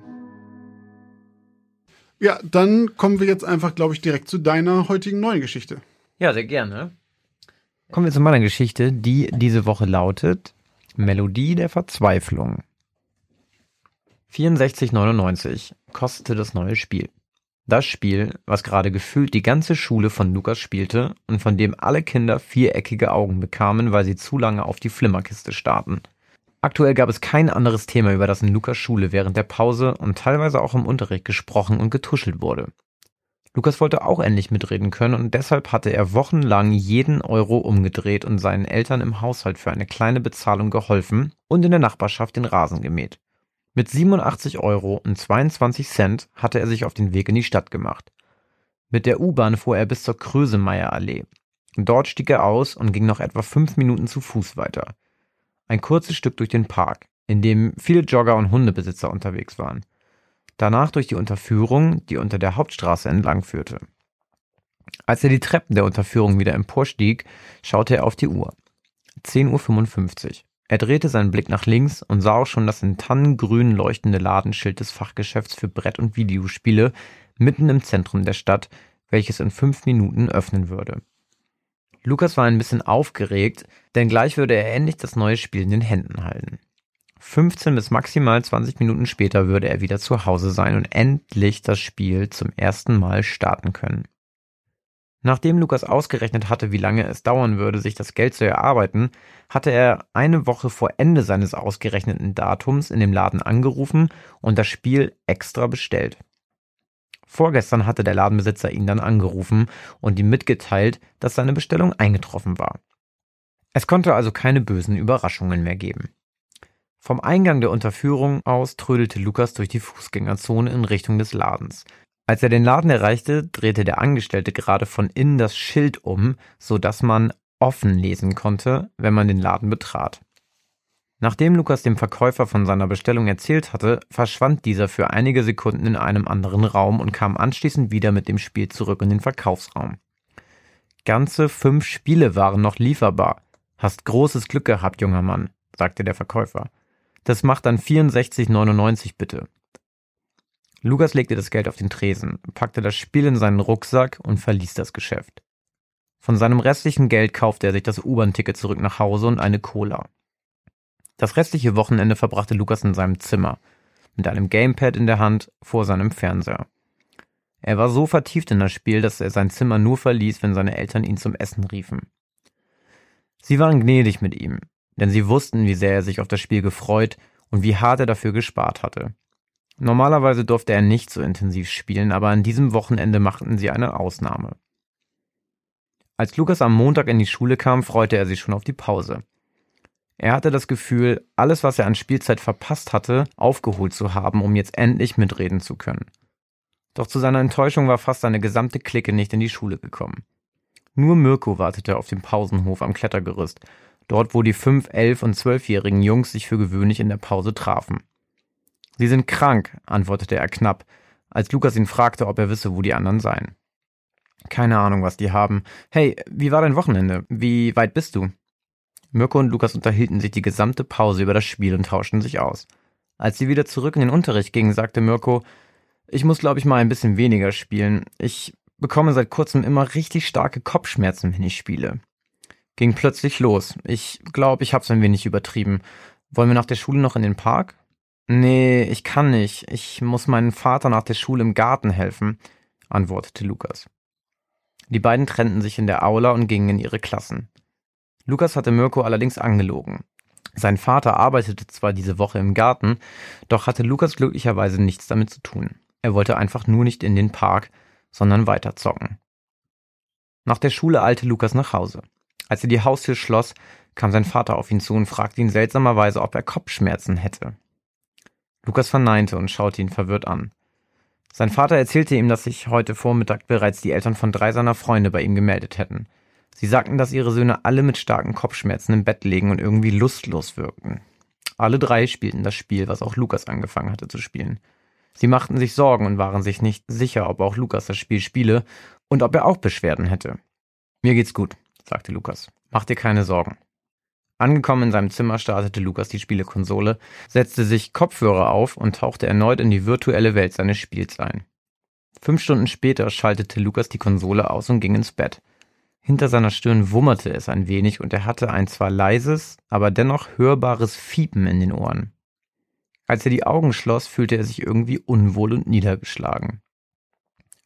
Ja, dann kommen wir jetzt einfach, glaube ich, direkt zu deiner heutigen neuen Geschichte. Ja, sehr gerne. Kommen wir zu meiner Geschichte, die diese Woche lautet Melodie der Verzweiflung. vierundsechzig neunundneunzig kostete das neue Spiel. Das Spiel, was gerade gefühlt die ganze Schule von Lukas spielte und von dem alle Kinder viereckige Augen bekamen, weil sie zu lange auf die Flimmerkiste starrten. Aktuell gab es kein anderes Thema, über das in Lukas Schule während der Pause und teilweise auch im Unterricht gesprochen und getuschelt wurde. Lukas wollte auch endlich mitreden können und deshalb hatte er wochenlang jeden Euro umgedreht und seinen Eltern im Haushalt für eine kleine Bezahlung geholfen und in der Nachbarschaft den Rasen gemäht. Mit siebenundachtzig Euro und zweiundzwanzig Cent hatte er sich auf den Weg in die Stadt gemacht. Mit der U-Bahn fuhr er bis zur Krösemeyer-Allee. Dort stieg er aus und ging noch etwa fünf Minuten zu Fuß weiter. Ein kurzes Stück durch den Park, in dem viele Jogger und Hundebesitzer unterwegs waren. Danach durch die Unterführung, die unter der Hauptstraße entlang führte. Als er die Treppen der Unterführung wieder emporstieg, schaute er auf die Uhr. zehn Uhr fünfundfünfzig. Er drehte seinen Blick nach links und sah auch schon das in Tannengrün leuchtende Ladenschild des Fachgeschäfts für Brett- und Videospiele mitten im Zentrum der Stadt, welches in fünf Minuten öffnen würde. Lukas war ein bisschen aufgeregt, denn gleich würde er endlich das neue Spiel in den Händen halten. fünfzehn bis maximal zwanzig Minuten später würde er wieder zu Hause sein und endlich das Spiel zum ersten Mal starten können. Nachdem Lukas ausgerechnet hatte, wie lange es dauern würde, sich das Geld zu erarbeiten, hatte er eine Woche vor Ende seines ausgerechneten Datums in dem Laden angerufen und das Spiel extra bestellt. Vorgestern hatte der Ladenbesitzer ihn dann angerufen und ihm mitgeteilt, dass seine Bestellung eingetroffen war. Es konnte also keine bösen Überraschungen mehr geben. Vom Eingang der Unterführung aus trödelte Lukas durch die Fußgängerzone in Richtung des Ladens. Als er den Laden erreichte, drehte der Angestellte gerade von innen das Schild um, sodass man offen lesen konnte, wenn man den Laden betrat. Nachdem Lukas dem Verkäufer von seiner Bestellung erzählt hatte, verschwand dieser für einige Sekunden in einem anderen Raum und kam anschließend wieder mit dem Spiel zurück in den Verkaufsraum. Ganze fünf Spiele waren noch lieferbar. Hast großes Glück gehabt, junger Mann, sagte der Verkäufer. Das macht dann vierundsechzig neunundneunzig bitte. Lukas legte das Geld auf den Tresen, packte das Spiel in seinen Rucksack und verließ das Geschäft. Von seinem restlichen Geld kaufte er sich das U-Bahn-Ticket zurück nach Hause und eine Cola. Das restliche Wochenende verbrachte Lukas in seinem Zimmer, mit einem Gamepad in der Hand vor seinem Fernseher. Er war so vertieft in das Spiel, dass er sein Zimmer nur verließ, wenn seine Eltern ihn zum Essen riefen. Sie waren gnädig mit ihm, denn sie wussten, wie sehr er sich auf das Spiel gefreut und wie hart er dafür gespart hatte. Normalerweise durfte er nicht so intensiv spielen, aber an diesem Wochenende machten sie eine Ausnahme. Als Lukas am Montag in die Schule kam, freute er sich schon auf die Pause. Er hatte das Gefühl, alles, was er an Spielzeit verpasst hatte, aufgeholt zu haben, um jetzt endlich mitreden zu können. Doch zu seiner Enttäuschung war fast seine gesamte Clique nicht in die Schule gekommen. Nur Mirko wartete auf dem Pausenhof am Klettergerüst, dort wo die fünf-, elf- und zwölfjährigen Jungs sich für gewöhnlich in der Pause trafen. »Sie sind krank«, antwortete er knapp, als Lukas ihn fragte, ob er wisse, wo die anderen seien. »Keine Ahnung, was die haben. Hey, wie war dein Wochenende? Wie weit bist du?« Mirko und Lukas unterhielten sich die gesamte Pause über das Spiel und tauschten sich aus. Als sie wieder zurück in den Unterricht gingen, sagte Mirko, »Ich muss, glaube ich, mal ein bisschen weniger spielen. Ich bekomme seit kurzem immer richtig starke Kopfschmerzen, wenn ich spiele.« Ging plötzlich los. »Ich glaube, ich hab's ein wenig übertrieben. Wollen wir nach der Schule noch in den Park?« »Nee, ich kann nicht. Ich muss meinem Vater nach der Schule im Garten helfen«, antwortete Lukas. Die beiden trennten sich in der Aula und gingen in ihre Klassen. Lukas hatte Mirko allerdings angelogen. Sein Vater arbeitete zwar diese Woche im Garten, doch hatte Lukas glücklicherweise nichts damit zu tun. Er wollte einfach nur nicht in den Park, sondern weiter zocken. Nach der Schule eilte Lukas nach Hause. Als er die Haustür schloss, kam sein Vater auf ihn zu und fragte ihn seltsamerweise, ob er Kopfschmerzen hätte. Lukas verneinte und schaute ihn verwirrt an. Sein Vater erzählte ihm, dass sich heute Vormittag bereits die Eltern von drei seiner Freunde bei ihm gemeldet hätten. Sie sagten, dass ihre Söhne alle mit starken Kopfschmerzen im Bett liegen und irgendwie lustlos wirkten. Alle drei spielten das Spiel, was auch Lukas angefangen hatte zu spielen. Sie machten sich Sorgen und waren sich nicht sicher, ob auch Lukas das Spiel spiele und ob er auch Beschwerden hätte. »Mir geht's gut«, sagte Lukas. »Mach dir keine Sorgen.« Angekommen in seinem Zimmer startete Lukas die Spielekonsole, setzte sich Kopfhörer auf und tauchte erneut in die virtuelle Welt seines Spiels ein. Fünf Stunden später schaltete Lukas die Konsole aus und ging ins Bett. Hinter seiner Stirn wummerte es ein wenig und er hatte ein zwar leises, aber dennoch hörbares Fiepen in den Ohren. Als er die Augen schloss, fühlte er sich irgendwie unwohl und niedergeschlagen.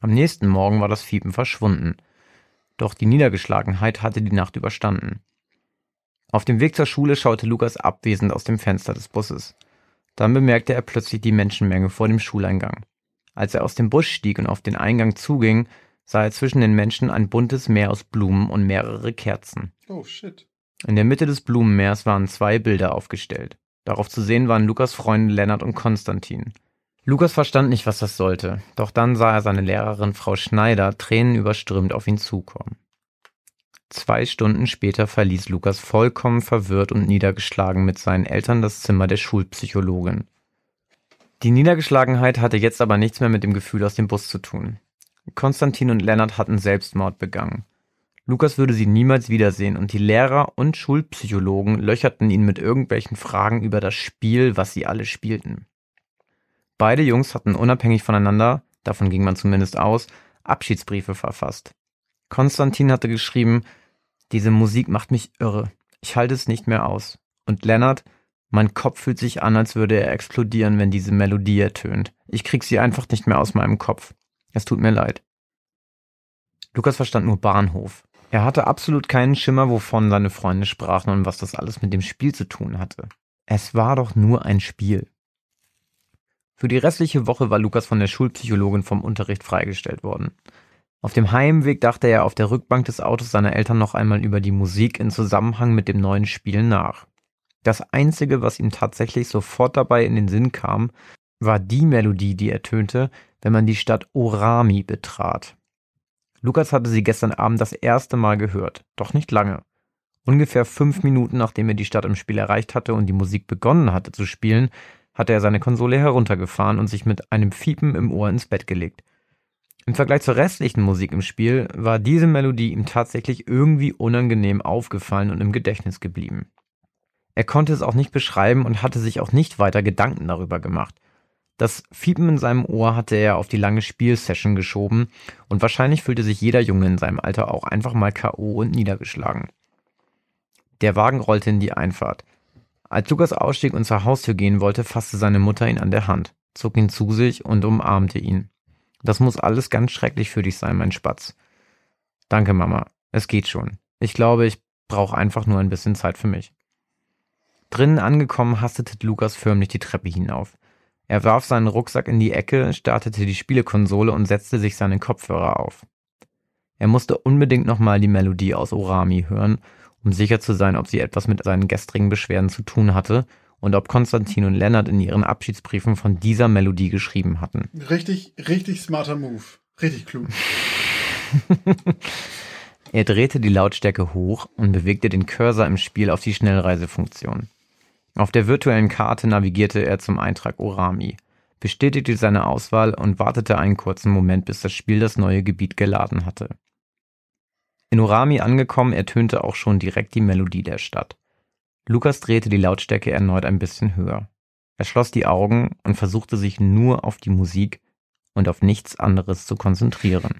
Am nächsten Morgen war das Fiepen verschwunden. Doch die Niedergeschlagenheit hatte die Nacht überstanden. Auf dem Weg zur Schule schaute Lukas abwesend aus dem Fenster des Busses. Dann bemerkte er plötzlich die Menschenmenge vor dem Schuleingang. Als er aus dem Bus stieg und auf den Eingang zuging, sah er zwischen den Menschen ein buntes Meer aus Blumen und mehrere Kerzen. Oh, shit. In der Mitte des Blumenmeers waren zwei Bilder aufgestellt. Darauf zu sehen waren Lukas' Freunde Lennart und Konstantin. Lukas verstand nicht, was das sollte, doch dann sah er seine Lehrerin Frau Schneider tränenüberströmt auf ihn zukommen. Zwei Stunden später verließ Lukas vollkommen verwirrt und niedergeschlagen mit seinen Eltern das Zimmer der Schulpsychologin. Die Niedergeschlagenheit hatte jetzt aber nichts mehr mit dem Gefühl aus dem Bus zu tun. Konstantin und Lennart hatten Selbstmord begangen. Lukas würde sie niemals wiedersehen und die Lehrer und Schulpsychologen löcherten ihn mit irgendwelchen Fragen über das Spiel, was sie alle spielten. Beide Jungs hatten unabhängig voneinander, davon ging man zumindest aus, Abschiedsbriefe verfasst. Konstantin hatte geschrieben: Diese Musik macht mich irre, ich halte es nicht mehr aus. Und Lennart: Mein Kopf fühlt sich an, als würde er explodieren, wenn diese Melodie ertönt. Ich krieg sie einfach nicht mehr aus meinem Kopf. Es tut mir leid. Lukas verstand nur Bahnhof. Er hatte absolut keinen Schimmer, wovon seine Freunde sprachen und was das alles mit dem Spiel zu tun hatte. Es war doch nur ein Spiel. Für die restliche Woche war Lukas von der Schulpsychologin vom Unterricht freigestellt worden. Auf dem Heimweg dachte er auf der Rückbank des Autos seiner Eltern noch einmal über die Musik in Zusammenhang mit dem neuen Spiel nach. Das Einzige, was ihm tatsächlich sofort dabei in den Sinn kam, war die Melodie, die ertönte, wenn man die Stadt Orami betrat. Lukas hatte sie gestern Abend das erste Mal gehört, doch nicht lange. Ungefähr fünf Minuten nachdem er die Stadt im Spiel erreicht hatte und die Musik begonnen hatte zu spielen, hatte er seine Konsole heruntergefahren und sich mit einem Fiepen im Ohr ins Bett gelegt. Im Vergleich zur restlichen Musik im Spiel war diese Melodie ihm tatsächlich irgendwie unangenehm aufgefallen und im Gedächtnis geblieben. Er konnte es auch nicht beschreiben und hatte sich auch nicht weiter Gedanken darüber gemacht. Das Fiepen in seinem Ohr hatte er auf die lange Spielsession geschoben und wahrscheinlich fühlte sich jeder Junge in seinem Alter auch einfach mal K O und niedergeschlagen. Der Wagen rollte in die Einfahrt. Als Lukas ausstieg und zur Haustür gehen wollte, fasste seine Mutter ihn an der Hand, zog ihn zu sich und umarmte ihn. Das muss alles ganz schrecklich für dich sein, mein Spatz. Danke, Mama. Es geht schon. Ich glaube, ich brauche einfach nur ein bisschen Zeit für mich. Drinnen angekommen, hastete Lukas förmlich die Treppe hinauf. Er warf seinen Rucksack in die Ecke, startete die Spielekonsole und setzte sich seinen Kopfhörer auf. Er musste unbedingt nochmal die Melodie aus Orami hören, um sicher zu sein, ob sie etwas mit seinen gestrigen Beschwerden zu tun hatte und ob Konstantin und Lennart in ihren Abschiedsbriefen von dieser Melodie geschrieben hatten. Richtig, richtig smarter Move. Richtig klug. Er drehte die Lautstärke hoch und bewegte den Cursor im Spiel auf die Schnellreisefunktion. Auf der virtuellen Karte navigierte er zum Eintrag Orami, bestätigte seine Auswahl und wartete einen kurzen Moment, bis das Spiel das neue Gebiet geladen hatte. In Orami angekommen, ertönte auch schon direkt die Melodie der Stadt. Lukas drehte die Lautstärke erneut ein bisschen höher. Er schloss die Augen und versuchte sich nur auf die Musik und auf nichts anderes zu konzentrieren.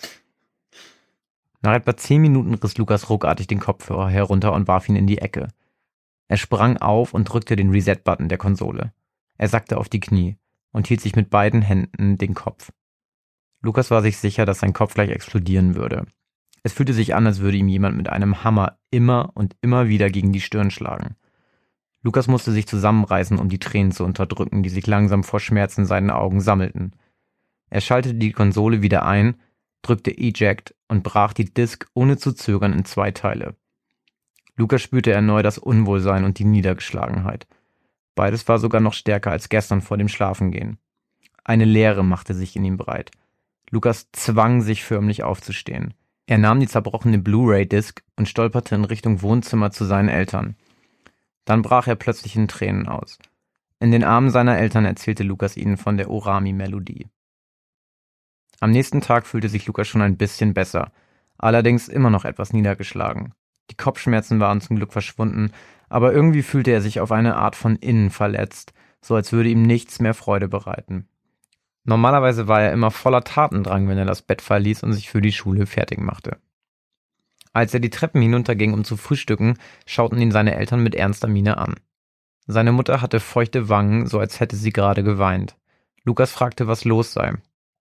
Nach etwa zehn Minuten riss Lukas ruckartig den Kopfhörer herunter und warf ihn in die Ecke. Er sprang auf und drückte den Reset-Button der Konsole. Er sackte auf die Knie und hielt sich mit beiden Händen den Kopf. Lukas war sich sicher, dass sein Kopf gleich explodieren würde. Es fühlte sich an, als würde ihm jemand mit einem Hammer immer und immer wieder gegen die Stirn schlagen. Lukas musste sich zusammenreißen, um die Tränen zu unterdrücken, die sich langsam vor Schmerz in seinen Augen sammelten. Er schaltete die Konsole wieder ein, drückte Eject und brach die Disk ohne zu zögern in zwei Teile. Lukas spürte erneut das Unwohlsein und die Niedergeschlagenheit. Beides war sogar noch stärker als gestern vor dem Schlafengehen. Eine Leere machte sich in ihm breit. Lukas zwang sich förmlich aufzustehen. Er nahm die zerbrochene Blu-ray-Disc und stolperte in Richtung Wohnzimmer zu seinen Eltern. Dann brach er plötzlich in Tränen aus. In den Armen seiner Eltern erzählte Lukas ihnen von der Orami-Melodie. Am nächsten Tag fühlte sich Lukas schon ein bisschen besser, allerdings immer noch etwas niedergeschlagen. Die Kopfschmerzen waren zum Glück verschwunden, aber irgendwie fühlte er sich auf eine Art von innen verletzt, so als würde ihm nichts mehr Freude bereiten. Normalerweise war er immer voller Tatendrang, wenn er das Bett verließ und sich für die Schule fertig machte. Als er die Treppen hinunterging, um zu frühstücken, schauten ihn seine Eltern mit ernster Miene an. Seine Mutter hatte feuchte Wangen, so als hätte sie gerade geweint. Lukas fragte, was los sei.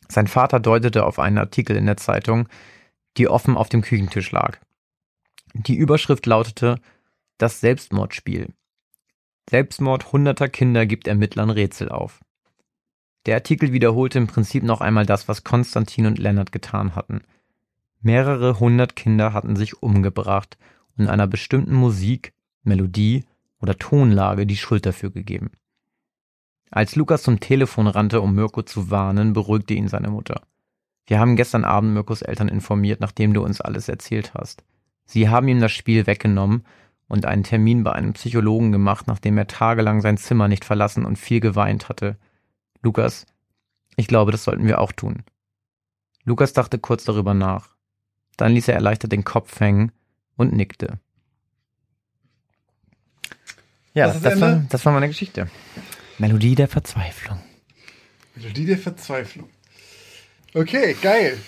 Sein Vater deutete auf einen Artikel in der Zeitung, die offen auf dem Küchentisch lag. Die Überschrift lautete: Das Selbstmordspiel. Selbstmord hunderter Kinder gibt Ermittlern Rätsel auf. Der Artikel wiederholte im Prinzip noch einmal das, was Konstantin und Lennart getan hatten. Mehrere hundert Kinder hatten sich umgebracht und einer bestimmten Musik, Melodie oder Tonlage die Schuld dafür gegeben. Als Lukas zum Telefon rannte, um Mirko zu warnen, beruhigte ihn seine Mutter. Wir haben gestern Abend Mirkos Eltern informiert, nachdem du uns alles erzählt hast. Sie haben ihm das Spiel weggenommen und einen Termin bei einem Psychologen gemacht, nachdem er tagelang sein Zimmer nicht verlassen und viel geweint hatte. Lukas, ich glaube, das sollten wir auch tun. Lukas dachte kurz darüber nach. Dann ließ er erleichtert den Kopf hängen und nickte. Ja, das, das, war, das war meine Geschichte. Melodie der Verzweiflung. Melodie der Verzweiflung. Okay, geil.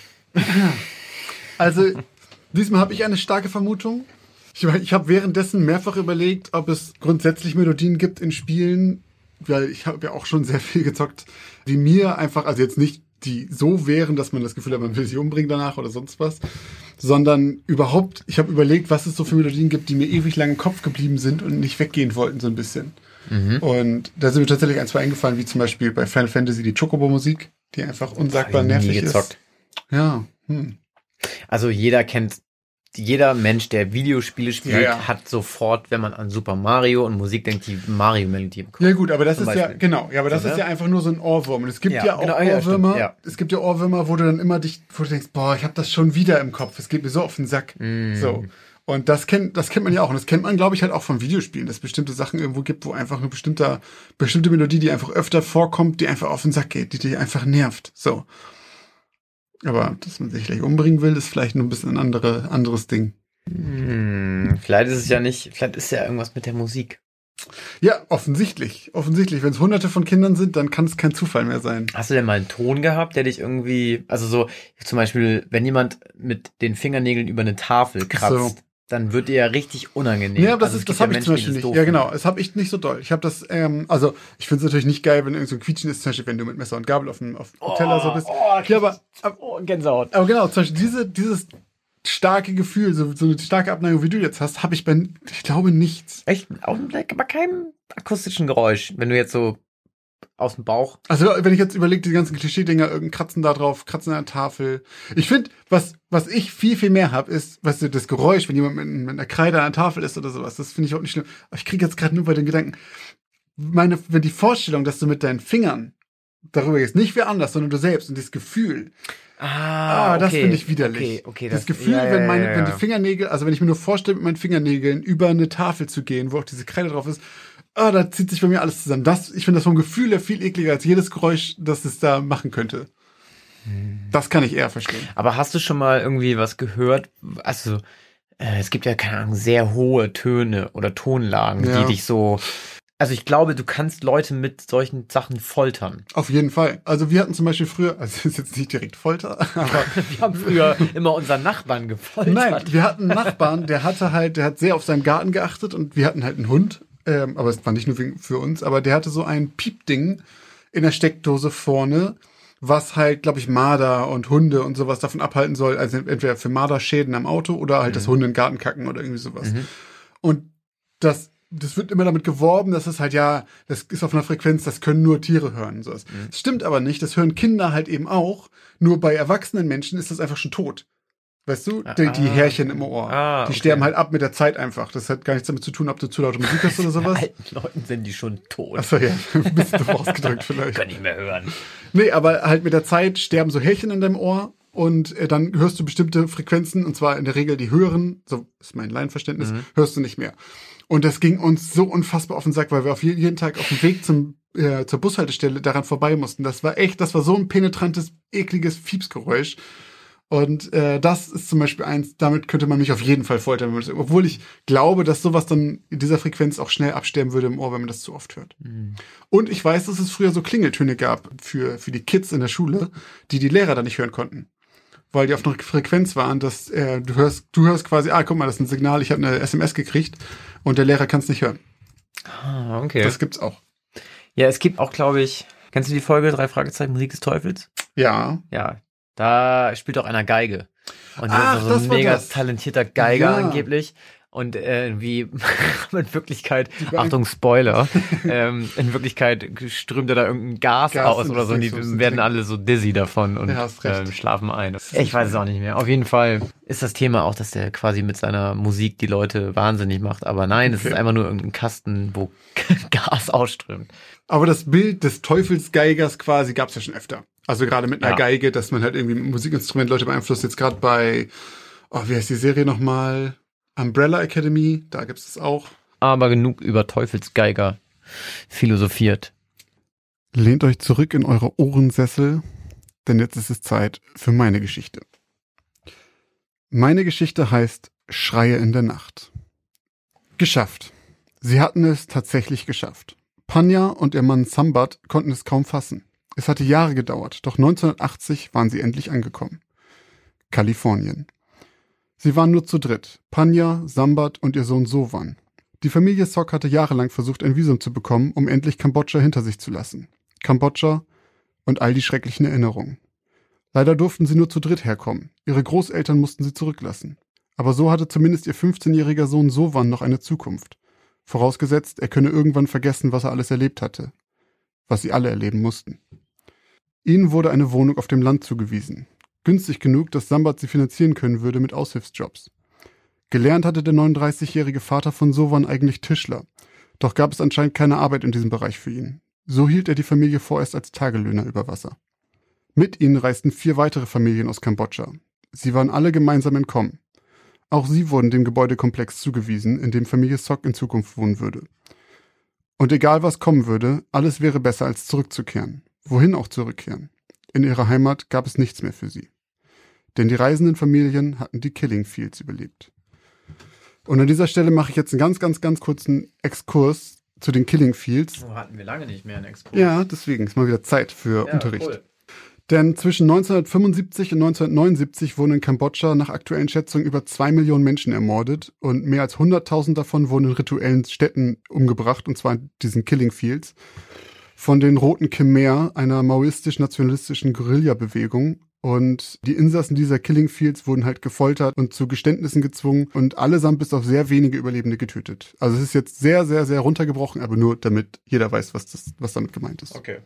Also, diesmal habe ich eine starke Vermutung. Ich, ich habe währenddessen mehrfach überlegt, ob es grundsätzlich Melodien gibt in Spielen, weil ich habe ja auch schon sehr viel gezockt, die mir einfach, also jetzt nicht die so wären, dass man das Gefühl hat, man will sich umbringen danach oder sonst was, sondern überhaupt, ich habe überlegt, was es so für Melodien gibt, die mir ewig lang im Kopf geblieben sind und nicht weggehen wollten so ein bisschen. Mhm. Und da sind mir tatsächlich ein, zwei eingefallen, wie zum Beispiel bei Final Fantasy die Chocobo-Musik, die einfach unsagbar nervig ist. Ja. Hm. Also jeder kennt, jeder Mensch, der Videospiele spielt, ja, ja. hat sofort, wenn man an Super Mario und Musik denkt, die Mario-Melodie im Kopf. Ja gut, aber das ist Beispiel. ja, genau, ja, aber das so, ist ja einfach nur so ein Ohrwurm. Und es gibt ja, ja auch genau, Ohrwürmer, ja, es gibt ja Ohrwürmer, wo du dann immer dich, wo du denkst, boah, ich habe das schon wieder im Kopf, es geht mir so auf den Sack. Mm. So. Und das kennt, das kennt man ja auch. Und das kennt man, glaube ich, halt auch von Videospielen, dass es bestimmte Sachen irgendwo gibt, wo einfach eine bestimmte, bestimmte Melodie, die einfach öfter vorkommt, die einfach auf den Sack geht, die dich einfach nervt. So. Aber dass man sich gleich umbringen will, ist vielleicht nur ein bisschen ein andere, anderes Ding. Hm, vielleicht ist es ja nicht, vielleicht ist ja irgendwas mit der Musik. Ja, offensichtlich. Offensichtlich. Wenn es hunderte von Kindern sind, dann kann es kein Zufall mehr sein. Hast du denn mal einen Ton gehabt, der dich irgendwie, also so, zum Beispiel, wenn jemand mit den Fingernägeln über eine Tafel kratzt, so. Dann wird dir ja richtig unangenehm. Ja, das, also, das habe ja ich zum Beispiel nicht. Ja, genau. Das habe ich nicht so doll. Ich habe das, ähm, also ich finde es natürlich nicht geil, wenn irgend so ein Quietschen ist, zum Beispiel, wenn du mit Messer und Gabel auf dem, auf dem oh, Teller so bist. Oh, ja, aber, ab, oh, Gänsehaut. Aber genau, zum Beispiel diese, dieses starke Gefühl, so, so eine starke Abneigung, wie du jetzt hast, habe ich bei, ich glaube, nichts. Echt? Aber keinem akustischen Geräusch, wenn du jetzt so aus dem Bauch. Also wenn ich jetzt überlege, die ganzen Klischee-Dinger, irgendein Kratzen da drauf, Kratzen an der Tafel. Ich finde, was was ich viel, viel mehr habe, ist, weißt du, das Geräusch, wenn jemand mit, mit einer Kreide an der Tafel ist oder sowas. Das finde ich auch nicht schlimm. Aber ich kriege jetzt gerade nur bei den Gedanken, meine, wenn die Vorstellung, dass du mit deinen Fingern darüber gehst, nicht wer anders, sondern du selbst und das Gefühl. Ah, ah das okay. finde ich widerlich. Okay, okay, das, das Gefühl, ja, ja, wenn meine, ja, ja. wenn die Fingernägel, also wenn ich mir nur vorstelle, mit meinen Fingernägeln über eine Tafel zu gehen, wo auch diese Kreide drauf ist, ah, da zieht sich bei mir alles zusammen. Das, ich finde das vom Gefühl her viel ekliger als jedes Geräusch, das es da machen könnte. Hm. Das kann ich eher verstehen. Aber hast du schon mal irgendwie was gehört? Also, äh, es gibt ja, keine Ahnung, sehr hohe Töne oder Tonlagen, ja. die dich so... Also ich glaube, du kannst Leute mit solchen Sachen foltern. Auf jeden Fall. Also wir hatten zum Beispiel früher, also das ist jetzt nicht direkt Folter, aber wir haben früher immer unseren Nachbarn gefoltert. Nein, wir hatten einen Nachbarn, der hatte halt, der hat sehr auf seinen Garten geachtet und wir hatten halt einen Hund, ähm, aber es war nicht nur für uns, aber der hatte so ein Piepding in der Steckdose vorne, was halt, glaube ich, Marder und Hunde und sowas davon abhalten soll, also entweder für Marderschäden am Auto oder halt, mhm. dass Hunde in den Garten kacken oder irgendwie sowas. Mhm. Und das Das wird immer damit geworben, dass es halt, ja, das ist auf einer Frequenz, das können nur Tiere hören. So. Das mhm. stimmt aber nicht, das hören Kinder halt eben auch. Nur bei erwachsenen Menschen ist das einfach schon tot. Weißt du, die, die ah, Härchen im Ohr. Ah, die okay. sterben halt ab mit der Zeit einfach. Das hat gar nichts damit zu tun, ob du zu laute Musik hast oder sowas. Bei alten Leuten sind die schon tot. Achso, ja, ein bisschen doof ausgedrückt vielleicht. Können nicht mehr hören. Nee, aber halt mit der Zeit sterben so Härchen in deinem Ohr. Und äh, dann hörst du bestimmte Frequenzen, und zwar in der Regel die höheren, so ist mein Laienverständnis, mhm. hörst du nicht mehr. Und das ging uns so unfassbar auf den Sack, weil wir auf jeden Tag auf dem Weg zum äh, zur Bushaltestelle daran vorbei mussten. Das war echt, das war so ein penetrantes, ekliges Fiepsgeräusch. Und äh, das ist zum Beispiel eins, damit könnte man mich auf jeden Fall foltern. Obwohl ich glaube, dass sowas dann in dieser Frequenz auch schnell absterben würde im Ohr, wenn man das zu oft hört. Mhm. Und ich weiß, dass es früher so Klingeltöne gab für für die Kids in der Schule, die die Lehrer dann nicht hören konnten. Weil die auf einer Frequenz waren, dass äh, du hörst, du hörst quasi, ah, guck mal, das ist ein Signal, ich habe eine S M S gekriegt und der Lehrer kann es nicht hören. Ah, okay. Das gibt's auch. Ja, es gibt auch, glaube ich, kennst du die Folge drei Fragezeichen Musik des Teufels? Ja. Ja, da spielt auch einer Geige. Und Ach, das ist so das ein war mega das. talentierter Geiger Ja. angeblich. Und äh, irgendwie in Wirklichkeit, Die beiden- Achtung, Spoiler, ähm, in Wirklichkeit strömt er da irgendein Gas, Gas aus und oder das so und die nichts, was zu werden trinken. alle so dizzy davon und Ja, hast recht. ähm, schlafen ein. Ich weiß es auch nicht mehr. Auf jeden Fall ist das Thema auch, dass der quasi mit seiner Musik die Leute wahnsinnig macht. Aber nein, es Okay. ist einfach nur irgendein Kasten, wo Gas ausströmt. Aber das Bild des Teufelsgeigers quasi gab es ja schon öfter. Also gerade mit einer Ja. Geige, dass man halt irgendwie mit Musikinstrument Leute beeinflusst. Jetzt gerade bei, oh, wie heißt die Serie nochmal? Umbrella Academy, da gibt es das auch. Aber genug über Teufelsgeiger philosophiert. Lehnt euch zurück in eure Ohrensessel, denn jetzt ist es Zeit für meine Geschichte. Meine Geschichte heißt Schreie in der Nacht. Geschafft. Sie hatten es tatsächlich geschafft. Panya und ihr Mann Sambat konnten es kaum fassen. Es hatte Jahre gedauert, doch neunzehnhundertachtzig waren sie endlich angekommen. Kalifornien. Sie waren nur zu dritt. Panya, Sambat und ihr Sohn Sowan. Die Familie Sok hatte jahrelang versucht, ein Visum zu bekommen, um endlich Kambodscha hinter sich zu lassen. Kambodscha und all die schrecklichen Erinnerungen. Leider durften sie nur zu dritt herkommen. Ihre Großeltern mussten sie zurücklassen. Aber so hatte zumindest ihr fünfzehnjähriger Sohn Sowan noch eine Zukunft. Vorausgesetzt, er könne irgendwann vergessen, was er alles erlebt hatte. Was sie alle erleben mussten. Ihnen wurde eine Wohnung auf dem Land zugewiesen. Günstig genug, dass Sambat sie finanzieren können würde mit Aushilfsjobs. Gelernt hatte der neununddreißigjährige Vater von Sowan eigentlich Tischler. Doch gab es anscheinend keine Arbeit in diesem Bereich für ihn. So hielt er die Familie vorerst als Tagelöhner über Wasser. Mit ihnen reisten vier weitere Familien aus Kambodscha. Sie waren alle gemeinsam entkommen. Auch sie wurden dem Gebäudekomplex zugewiesen, in dem Familie Sok in Zukunft wohnen würde. Und egal was kommen würde, alles wäre besser als zurückzukehren. Wohin auch zurückkehren? In ihrer Heimat gab es nichts mehr für sie. Denn die reisenden Familien hatten die Killing Fields überlebt. Und an dieser Stelle mache ich jetzt einen ganz, ganz, ganz kurzen Exkurs zu den Killing Fields. Oh, hatten wir lange nicht mehr einen Exkurs. Ja, deswegen ist mal wieder Zeit für Ja, Unterricht. cool. Denn zwischen neunzehnhundertfünfundsiebzig und neunzehnhundertneunundsiebzig wurden in Kambodscha nach aktuellen Schätzungen über zwei Millionen Menschen ermordet und mehr als hunderttausend davon wurden in rituellen Städten umgebracht, und zwar in diesen Killing Fields, von den Roten Khmer, einer maoistisch-nationalistischen Guerilla-Bewegung. Und die Insassen dieser Killing Fields wurden halt gefoltert und zu Geständnissen gezwungen und allesamt bis auf sehr wenige Überlebende getötet. Also es ist jetzt sehr, sehr, sehr runtergebrochen, aber nur damit jeder weiß, was, das, was damit gemeint ist. Okay.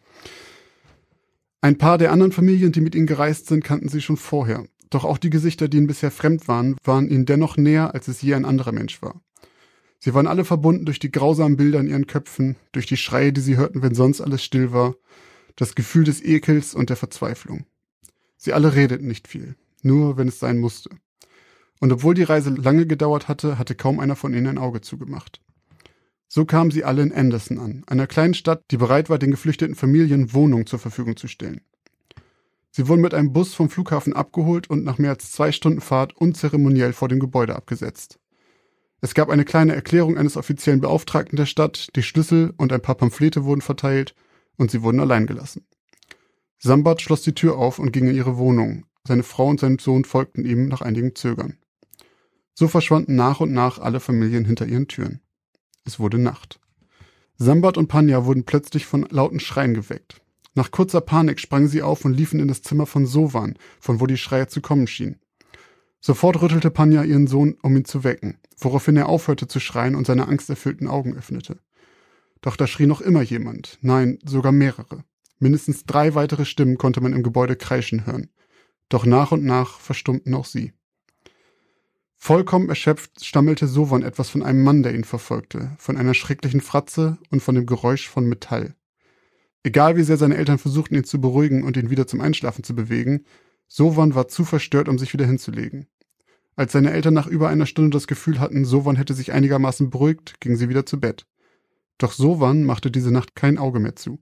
Ein paar der anderen Familien, die mit ihnen gereist sind, kannten sie schon vorher. Doch auch die Gesichter, die ihnen bisher fremd waren, waren ihnen dennoch näher, als es je ein anderer Mensch war. Sie waren alle verbunden durch die grausamen Bilder in ihren Köpfen, durch die Schreie, die sie hörten, wenn sonst alles still war, das Gefühl des Ekels und der Verzweiflung. Sie alle redeten nicht viel, nur wenn es sein musste. Und obwohl die Reise lange gedauert hatte, hatte kaum einer von ihnen ein Auge zugemacht. So kamen sie alle in Anderson an, einer kleinen Stadt, die bereit war, den geflüchteten Familien Wohnungen zur Verfügung zu stellen. Sie wurden mit einem Bus vom Flughafen abgeholt und nach mehr als zwei Stunden Fahrt unzeremoniell vor dem Gebäude abgesetzt. Es gab eine kleine Erklärung eines offiziellen Beauftragten der Stadt, die Schlüssel und ein paar Pamphlete wurden verteilt und sie wurden allein gelassen. Sambat schloss die Tür auf und ging in ihre Wohnung. Seine Frau und sein Sohn folgten ihm nach einigem Zögern. So verschwanden nach und nach alle Familien hinter ihren Türen. Es wurde Nacht. Sambat und Panya wurden plötzlich von lauten Schreien geweckt. Nach kurzer Panik sprangen sie auf und liefen in das Zimmer von Sowan, von wo die Schreie zu kommen schienen. Sofort rüttelte Panya ihren Sohn, um ihn zu wecken, woraufhin er aufhörte zu schreien und seine angsterfüllten Augen öffnete. Doch da schrie noch immer jemand, nein, sogar mehrere. Mindestens drei weitere Stimmen konnte man im Gebäude kreischen hören. Doch nach und nach verstummten auch sie. Vollkommen erschöpft stammelte Sowan etwas von einem Mann, der ihn verfolgte, von einer schrecklichen Fratze und von dem Geräusch von Metall. Egal wie sehr seine Eltern versuchten, ihn zu beruhigen und ihn wieder zum Einschlafen zu bewegen, Sowan war zu verstört, um sich wieder hinzulegen. Als seine Eltern nach über einer Stunde das Gefühl hatten, Sowan hätte sich einigermaßen beruhigt, gingen sie wieder zu Bett. Doch Sowan machte diese Nacht kein Auge mehr zu.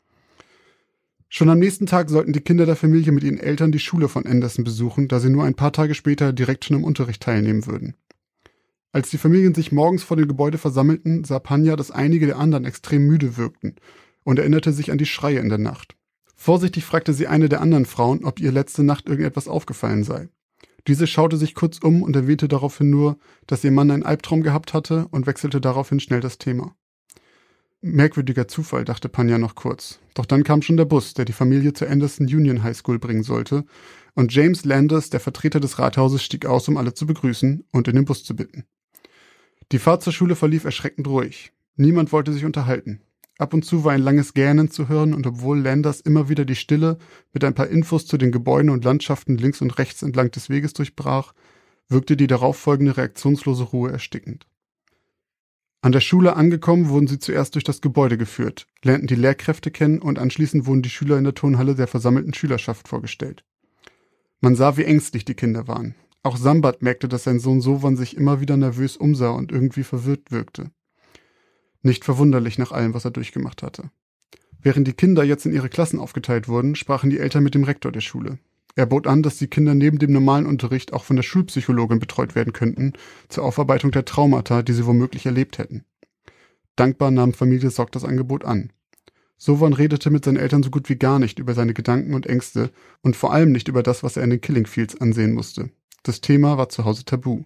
Schon am nächsten Tag sollten die Kinder der Familie mit ihren Eltern die Schule von Anderson besuchen, da sie nur ein paar Tage später direkt schon im Unterricht teilnehmen würden. Als die Familien sich morgens vor dem Gebäude versammelten, sah Panya, dass einige der anderen extrem müde wirkten und erinnerte sich an die Schreie in der Nacht. Vorsichtig fragte sie eine der anderen Frauen, ob ihr letzte Nacht irgendetwas aufgefallen sei. Diese schaute sich kurz um und erwähnte daraufhin nur, dass ihr Mann einen Albtraum gehabt hatte und wechselte daraufhin schnell das Thema. Merkwürdiger Zufall, dachte Panya noch kurz. Doch dann kam schon der Bus, der die Familie zur Anderson Union High School bringen sollte, und James Landers, der Vertreter des Rathauses, stieg aus, um alle zu begrüßen und in den Bus zu bitten. Die Fahrt zur Schule verlief erschreckend ruhig. Niemand wollte sich unterhalten. Ab und zu war ein langes Gähnen zu hören, und obwohl Landers immer wieder die Stille mit ein paar Infos zu den Gebäuden und Landschaften links und rechts entlang des Weges durchbrach, wirkte die darauffolgende reaktionslose Ruhe erstickend. An der Schule angekommen, wurden sie zuerst durch das Gebäude geführt, lernten die Lehrkräfte kennen und anschließend wurden die Schüler in der Turnhalle der versammelten Schülerschaft vorgestellt. Man sah, wie ängstlich die Kinder waren. Auch Sambat merkte, dass sein Sohn Sovan sich immer wieder nervös umsah und irgendwie verwirrt wirkte. Nicht verwunderlich nach allem, was er durchgemacht hatte. Während die Kinder jetzt in ihre Klassen aufgeteilt wurden, sprachen die Eltern mit dem Rektor der Schule. Er bot an, dass die Kinder neben dem normalen Unterricht auch von der Schulpsychologin betreut werden könnten, zur Aufarbeitung der Traumata, die sie womöglich erlebt hätten. Dankbar nahm Familie Sock das Angebot an. Sovan redete mit seinen Eltern so gut wie gar nicht über seine Gedanken und Ängste und vor allem nicht über das, was er in den Killing Fields ansehen musste. Das Thema war zu Hause tabu.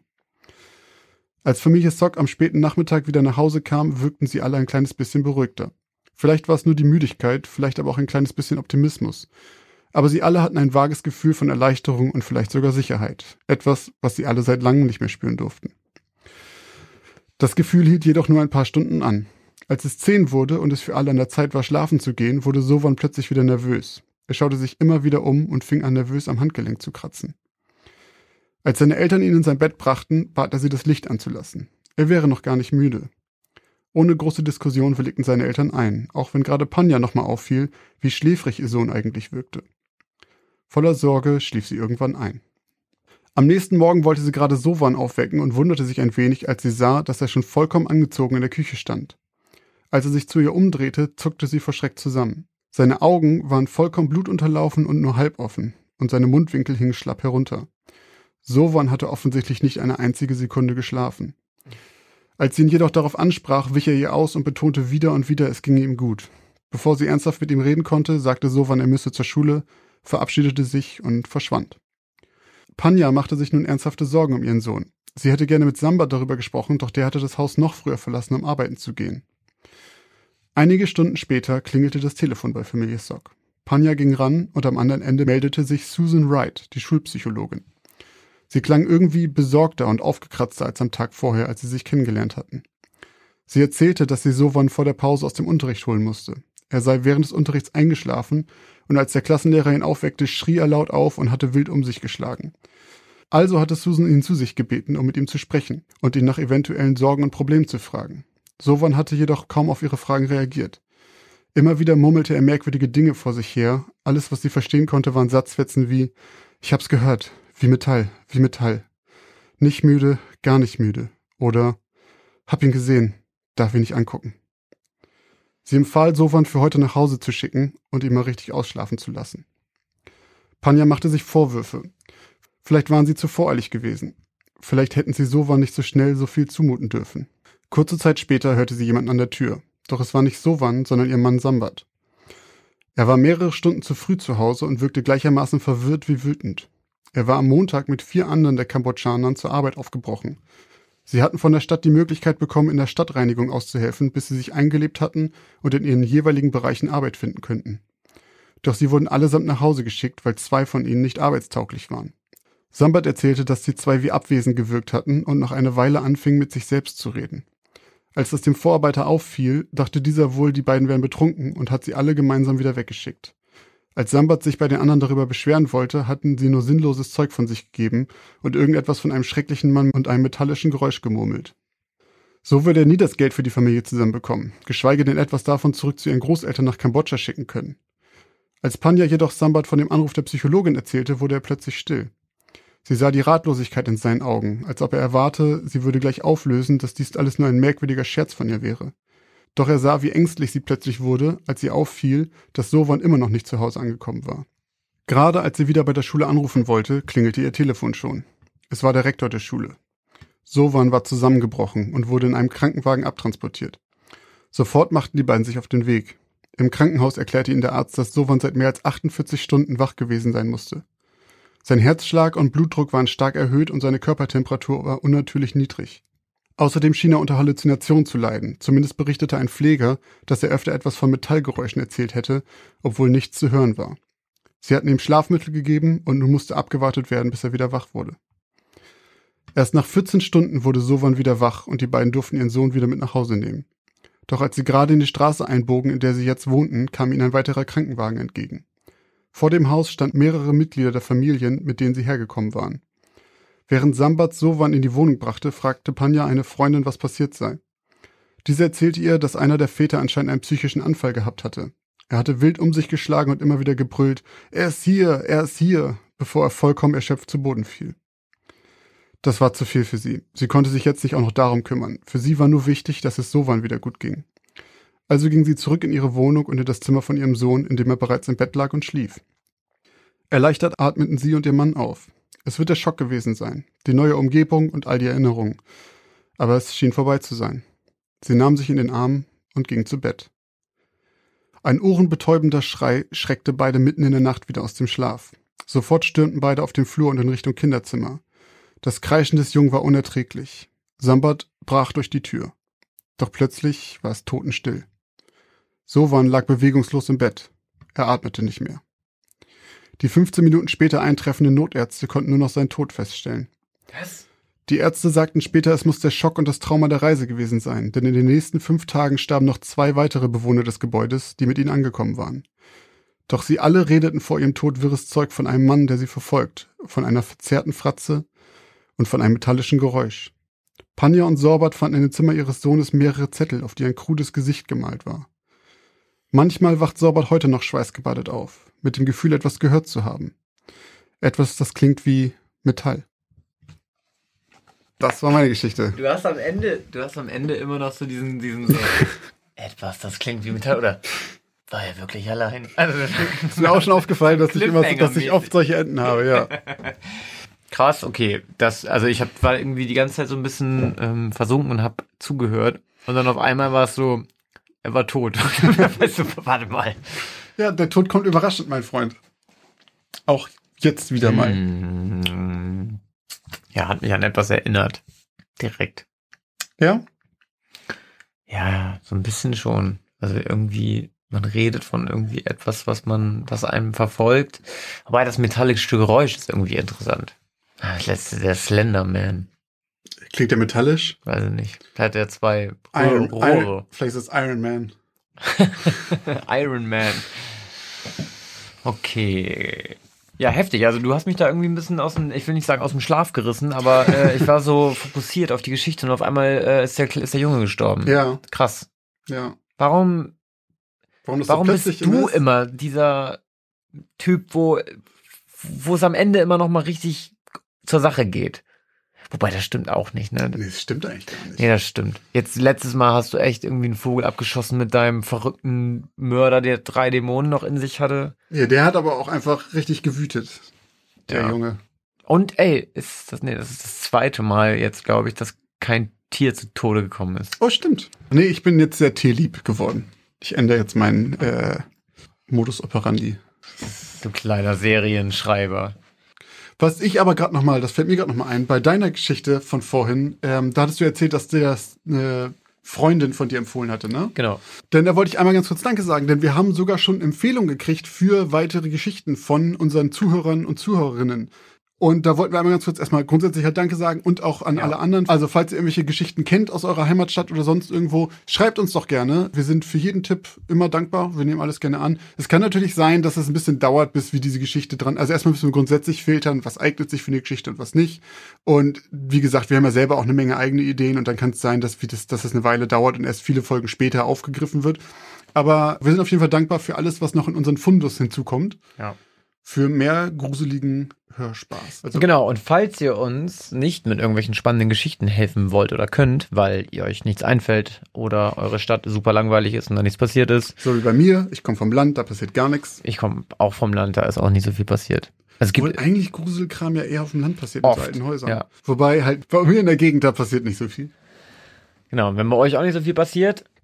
Als Familie Sock am späten Nachmittag wieder nach Hause kam, wirkten sie alle ein kleines bisschen beruhigter. Vielleicht war es nur die Müdigkeit, vielleicht aber auch ein kleines bisschen Optimismus. Aber sie alle hatten ein vages Gefühl von Erleichterung und vielleicht sogar Sicherheit. Etwas, was sie alle seit langem nicht mehr spüren durften. Das Gefühl hielt jedoch nur ein paar Stunden an. Als es zehn wurde und es für alle an der Zeit war, schlafen zu gehen, wurde Sovan plötzlich wieder nervös. Er schaute sich immer wieder um und fing an, nervös am Handgelenk zu kratzen. Als seine Eltern ihn in sein Bett brachten, bat er sie, das Licht anzulassen. Er wäre noch gar nicht müde. Ohne große Diskussion willigten seine Eltern ein, auch wenn gerade Panya nochmal auffiel, wie schläfrig ihr Sohn eigentlich wirkte. Voller Sorge schlief sie irgendwann ein. Am nächsten Morgen wollte sie gerade Sovan aufwecken und wunderte sich ein wenig, als sie sah, dass er schon vollkommen angezogen in der Küche stand. Als er sich zu ihr umdrehte, zuckte sie vor Schreck zusammen. Seine Augen waren vollkommen blutunterlaufen und nur halb offen, und seine Mundwinkel hingen schlapp herunter. Sovan hatte offensichtlich nicht eine einzige Sekunde geschlafen. Als sie ihn jedoch darauf ansprach, wich er ihr aus und betonte wieder und wieder, es ginge ihm gut. Bevor sie ernsthaft mit ihm reden konnte, sagte Sovan, er müsse zur Schule, verabschiedete sich und verschwand. Panya machte sich nun ernsthafte Sorgen um ihren Sohn. Sie hätte gerne mit Sambat darüber gesprochen, doch der hatte das Haus noch früher verlassen, um arbeiten zu gehen. Einige Stunden später klingelte das Telefon bei Familie Sock. Panya ging ran und am anderen Ende meldete sich Susan Wright, die Schulpsychologin. Sie klang irgendwie besorgter und aufgekratzter als am Tag vorher, als sie sich kennengelernt hatten. Sie erzählte, dass sie Sovan vor der Pause aus dem Unterricht holen musste. Er sei während des Unterrichts eingeschlafen und als der Klassenlehrer ihn aufweckte, schrie er laut auf und hatte wild um sich geschlagen. Also hatte Susan ihn zu sich gebeten, um mit ihm zu sprechen und ihn nach eventuellen Sorgen und Problemen zu fragen. Sovan hatte jedoch kaum auf ihre Fragen reagiert. Immer wieder murmelte er merkwürdige Dinge vor sich her. Alles, was sie verstehen konnte, waren Satzfetzen wie »Ich hab's gehört, wie Metall, wie Metall. Nicht müde, gar nicht müde.« Oder »Hab ihn gesehen, darf ihn nicht angucken.« Sie empfahl Sovan, für heute nach Hause zu schicken und ihn mal richtig ausschlafen zu lassen. Panya machte sich Vorwürfe. Vielleicht waren sie zu voreilig gewesen. Vielleicht hätten sie Sovan nicht so schnell so viel zumuten dürfen. Kurze Zeit später hörte sie jemanden an der Tür. Doch es war nicht Sovan, sondern ihr Mann Sambat. Er war mehrere Stunden zu früh zu Hause und wirkte gleichermaßen verwirrt wie wütend. Er war am Montag mit vier anderen der Kambodschanern zur Arbeit aufgebrochen. Sie hatten von der Stadt die Möglichkeit bekommen, in der Stadtreinigung auszuhelfen, bis sie sich eingelebt hatten und in ihren jeweiligen Bereichen Arbeit finden könnten. Doch sie wurden allesamt nach Hause geschickt, weil zwei von ihnen nicht arbeitstauglich waren. Sambat erzählte, dass die zwei wie abwesend gewirkt hatten und nach einer Weile anfingen, mit sich selbst zu reden. Als das dem Vorarbeiter auffiel, dachte dieser wohl, die beiden wären betrunken und hat sie alle gemeinsam wieder weggeschickt. Als Sambat sich bei den anderen darüber beschweren wollte, hatten sie nur sinnloses Zeug von sich gegeben und irgendetwas von einem schrecklichen Mann und einem metallischen Geräusch gemurmelt. So würde er nie das Geld für die Familie zusammenbekommen, geschweige denn etwas davon zurück zu ihren Großeltern nach Kambodscha schicken können. Als Panya jedoch Sambat von dem Anruf der Psychologin erzählte, wurde er plötzlich still. Sie sah die Ratlosigkeit in seinen Augen, als ob er erwarte, sie würde gleich auflösen, dass dies alles nur ein merkwürdiger Scherz von ihr wäre. Doch er sah, wie ängstlich sie plötzlich wurde, als ihr auffiel, dass Sovan immer noch nicht zu Hause angekommen war. Gerade als sie wieder bei der Schule anrufen wollte, klingelte ihr Telefon schon. Es war der Rektor der Schule. Sovan war zusammengebrochen und wurde in einem Krankenwagen abtransportiert. Sofort machten die beiden sich auf den Weg. Im Krankenhaus erklärte ihnen der Arzt, dass Sovan seit mehr als achtundvierzig Stunden wach gewesen sein musste. Sein Herzschlag und Blutdruck waren stark erhöht und seine Körpertemperatur war unnatürlich niedrig. Außerdem schien er unter Halluzinationen zu leiden. Zumindest berichtete ein Pfleger, dass er öfter etwas von Metallgeräuschen erzählt hätte, obwohl nichts zu hören war. Sie hatten ihm Schlafmittel gegeben und nun musste abgewartet werden, bis er wieder wach wurde. Erst nach vierzehn Stunden wurde Sovan wieder wach und die beiden durften ihren Sohn wieder mit nach Hause nehmen. Doch als sie gerade in die Straße einbogen, in der sie jetzt wohnten, kam ihnen ein weiterer Krankenwagen entgegen. Vor dem Haus standen mehrere Mitglieder der Familien, mit denen sie hergekommen waren. Während Sambat Sovan in die Wohnung brachte, fragte Panya eine Freundin, was passiert sei. Diese erzählte ihr, dass einer der Väter anscheinend einen psychischen Anfall gehabt hatte. Er hatte wild um sich geschlagen und immer wieder gebrüllt, er ist hier, er ist hier, bevor er vollkommen erschöpft zu Boden fiel. Das war zu viel für sie. Sie konnte sich jetzt nicht auch noch darum kümmern. Für sie war nur wichtig, dass es Sovan wieder gut ging. Also ging sie zurück in ihre Wohnung und in das Zimmer von ihrem Sohn, in dem er bereits im Bett lag und schlief. Erleichtert atmeten sie und ihr Mann auf. Es wird der Schock gewesen sein, die neue Umgebung und all die Erinnerungen. Aber es schien vorbei zu sein. Sie nahmen sich in den Arm und gingen zu Bett. Ein ohrenbetäubender Schrei schreckte beide mitten in der Nacht wieder aus dem Schlaf. Sofort stürmten beide auf den Flur und in Richtung Kinderzimmer. Das Kreischen des Jungen war unerträglich. Sambat brach durch die Tür. Doch plötzlich war es totenstill. Sovan lag bewegungslos im Bett. Er atmete nicht mehr. Die fünfzehn Minuten später eintreffenden Notärzte konnten nur noch seinen Tod feststellen. Was? Die Ärzte sagten später, es muss der Schock und das Trauma der Reise gewesen sein, denn in den nächsten fünf Tagen starben noch zwei weitere Bewohner des Gebäudes, die mit ihnen angekommen waren. Doch sie alle redeten vor ihrem Tod wirres Zeug von einem Mann, der sie verfolgt, von einer verzerrten Fratze und von einem metallischen Geräusch. Panya und Sorbat fanden in dem Zimmer ihres Sohnes mehrere Zettel, auf die ein krudes Gesicht gemalt war. Manchmal wacht Sorbat heute noch schweißgebadet auf, mit dem Gefühl, etwas gehört zu haben. Etwas, das klingt wie Metall. Das war meine Geschichte. Du hast am Ende, du hast am Ende immer noch so diesen, diesen so, etwas, das klingt wie Metall, oder war er wirklich allein? Also, das ist mir auch schon aufgefallen, dass ich immer so, dass ich oft solche Enden habe, ja. Krass, okay. Das, also ich hab, war irgendwie die ganze Zeit so ein bisschen ähm, versunken und habe zugehört. Und dann auf einmal war es so, er war tot. Weißt du, warte mal. Ja, der Tod kommt überraschend, mein Freund. Auch jetzt wieder mal. Mm, ja, hat mich an etwas erinnert. Direkt. Ja? Ja, so ein bisschen schon. Also irgendwie, man redet von irgendwie etwas, was man, was einem verfolgt. Wobei das metallische Geräusch ist irgendwie interessant. Das letzte, der Slenderman. Klingt der metallisch? Weiß ich nicht. Da hat er zwei Iron, Rohre. Iron, vielleicht ist es Iron Man. Iron Man. Okay. Ja, heftig. Also du hast mich da irgendwie ein bisschen aus dem, ich will nicht sagen aus dem Schlaf gerissen, aber äh, ich war so fokussiert auf die Geschichte und auf einmal äh, ist, der, ist der Junge gestorben. Ja. Krass. Ja. Warum, warum, das warum so bist du ist? immer dieser Typ, wo wo es am Ende immer noch mal richtig zur Sache geht? Wobei, das stimmt auch nicht, ne? Nee, das stimmt eigentlich gar nicht. Nee, das stimmt. Jetzt, letztes Mal hast du echt irgendwie einen Vogel abgeschossen mit deinem verrückten Mörder, der drei Dämonen noch in sich hatte. Ja, der hat aber auch einfach richtig gewütet, der Ja. Junge. Und ey, ist das, nee, das ist das zweite Mal jetzt, glaube ich, dass kein Tier zu Tode gekommen ist. Oh, stimmt. Nee, ich bin jetzt sehr tierlieb geworden. Ich ändere jetzt meinen äh, Modus operandi. Du kleiner Serienschreiber. Was ich aber gerade nochmal, das fällt mir gerade nochmal ein, bei deiner Geschichte von vorhin, ähm, da hattest du erzählt, dass dir das eine Freundin von dir empfohlen hatte, ne? Genau. Denn da wollte ich einmal ganz kurz Danke sagen, denn wir haben sogar schon Empfehlungen gekriegt für weitere Geschichten von unseren Zuhörern und Zuhörerinnen. Und da wollten wir einmal ganz kurz erstmal grundsätzlich halt Danke sagen und auch an Ja. alle anderen. Also falls ihr irgendwelche Geschichten kennt aus eurer Heimatstadt oder sonst irgendwo, schreibt uns doch gerne. Wir sind für jeden Tipp immer dankbar. Wir nehmen alles gerne an. Es kann natürlich sein, dass es ein bisschen dauert, bis wir diese Geschichte dran, also erstmal müssen wir grundsätzlich filtern, was eignet sich für eine Geschichte und was nicht. Und wie gesagt, wir haben ja selber auch eine Menge eigene Ideen und dann kann es sein, dass, wir das, dass es eine Weile dauert und erst viele Folgen später aufgegriffen wird. Aber wir sind auf jeden Fall dankbar für alles, was noch in unseren Fundus hinzukommt. Ja. Für mehr gruseligen Hörspaß. Also Genau, und falls ihr uns nicht mit irgendwelchen spannenden Geschichten helfen wollt oder könnt, weil ihr euch nichts einfällt oder eure Stadt super langweilig ist und da nichts passiert ist. so wie bei mir, ich komme vom Land, da passiert gar nichts. Ich komme auch vom Land, da ist auch nicht so viel passiert. Es gibt Obwohl eigentlich Gruselkram ja eher auf dem Land passiert, Oft, in so alten Häusern. ja. Wobei halt bei mir in der Gegend, da passiert nicht so viel. Genau, wenn bei euch auch nicht so viel passiert,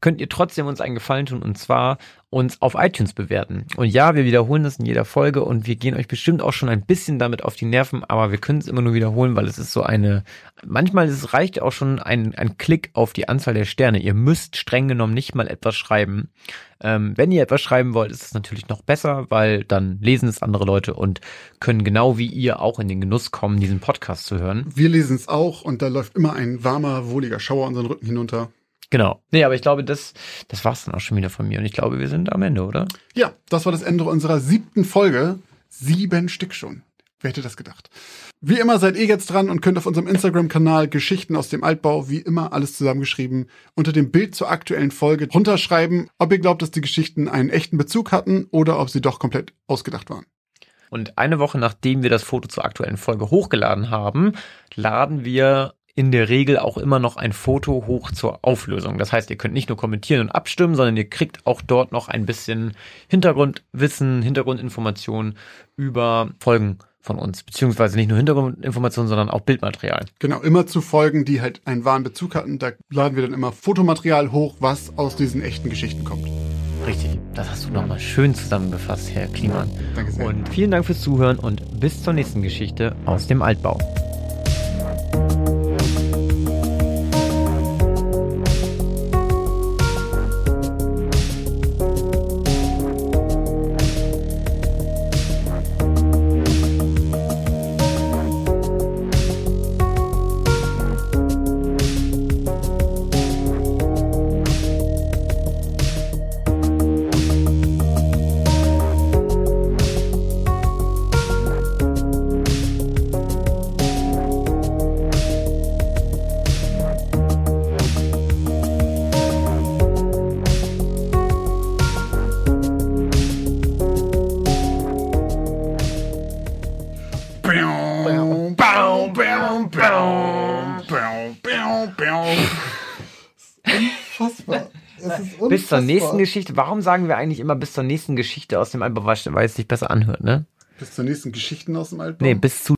könnt ihr trotzdem uns einen Gefallen tun und zwar uns auf iTunes bewerten. Und ja, wir wiederholen das in jeder Folge und wir gehen euch bestimmt auch schon ein bisschen damit auf die Nerven, aber wir können es immer nur wiederholen, weil es ist so eine, manchmal ist es reicht auch schon ein, ein Klick auf die Anzahl der Sterne. Ihr müsst streng genommen nicht mal etwas schreiben. Ähm, wenn ihr etwas schreiben wollt, ist es natürlich noch besser, weil dann lesen es andere Leute und können genau wie ihr auch in den Genuss kommen, diesen Podcast zu hören. Wir lesen es auch und da läuft immer ein warmer, wohliger Schauer unseren Rücken hinunter. Genau. Nee, aber ich glaube, das, das war's dann auch schon wieder von mir. Und ich glaube, wir sind am Ende, oder? Ja, das war das Ende unserer siebten Folge. Sieben Stück schon. Wer hätte das gedacht? Wie immer seid ihr jetzt dran und könnt auf unserem Instagram-Kanal Geschichten aus dem Altbau, wie immer alles zusammengeschrieben, unter dem Bild zur aktuellen Folge runterschreiben, ob ihr glaubt, dass die Geschichten einen echten Bezug hatten oder ob sie doch komplett ausgedacht waren. Und eine Woche nachdem wir das Foto zur aktuellen Folge hochgeladen haben, laden wir in der Regel auch immer noch ein Foto hoch zur Auflösung. Das heißt, ihr könnt nicht nur kommentieren und abstimmen, sondern ihr kriegt auch dort noch ein bisschen Hintergrundwissen, Hintergrundinformationen über Folgen von uns. Beziehungsweise nicht nur Hintergrundinformationen, sondern auch Bildmaterial. Genau, immer zu Folgen, die halt einen wahren Bezug hatten. Da laden wir dann immer Fotomaterial hoch, was aus diesen echten Geschichten kommt. Richtig, das hast du nochmal schön zusammengefasst, Herr Kliemann. Danke sehr. Und vielen Dank fürs Zuhören und bis zur nächsten Geschichte aus dem Altbau. Unfassbar. Es ist unfassbar. Bis zur nächsten Geschichte. Warum sagen wir eigentlich immer bis zur nächsten Geschichte aus dem Altbau, weil es sich besser anhört, ne? Bis zur nächsten Geschichten aus dem Altbau? Nee, bis zu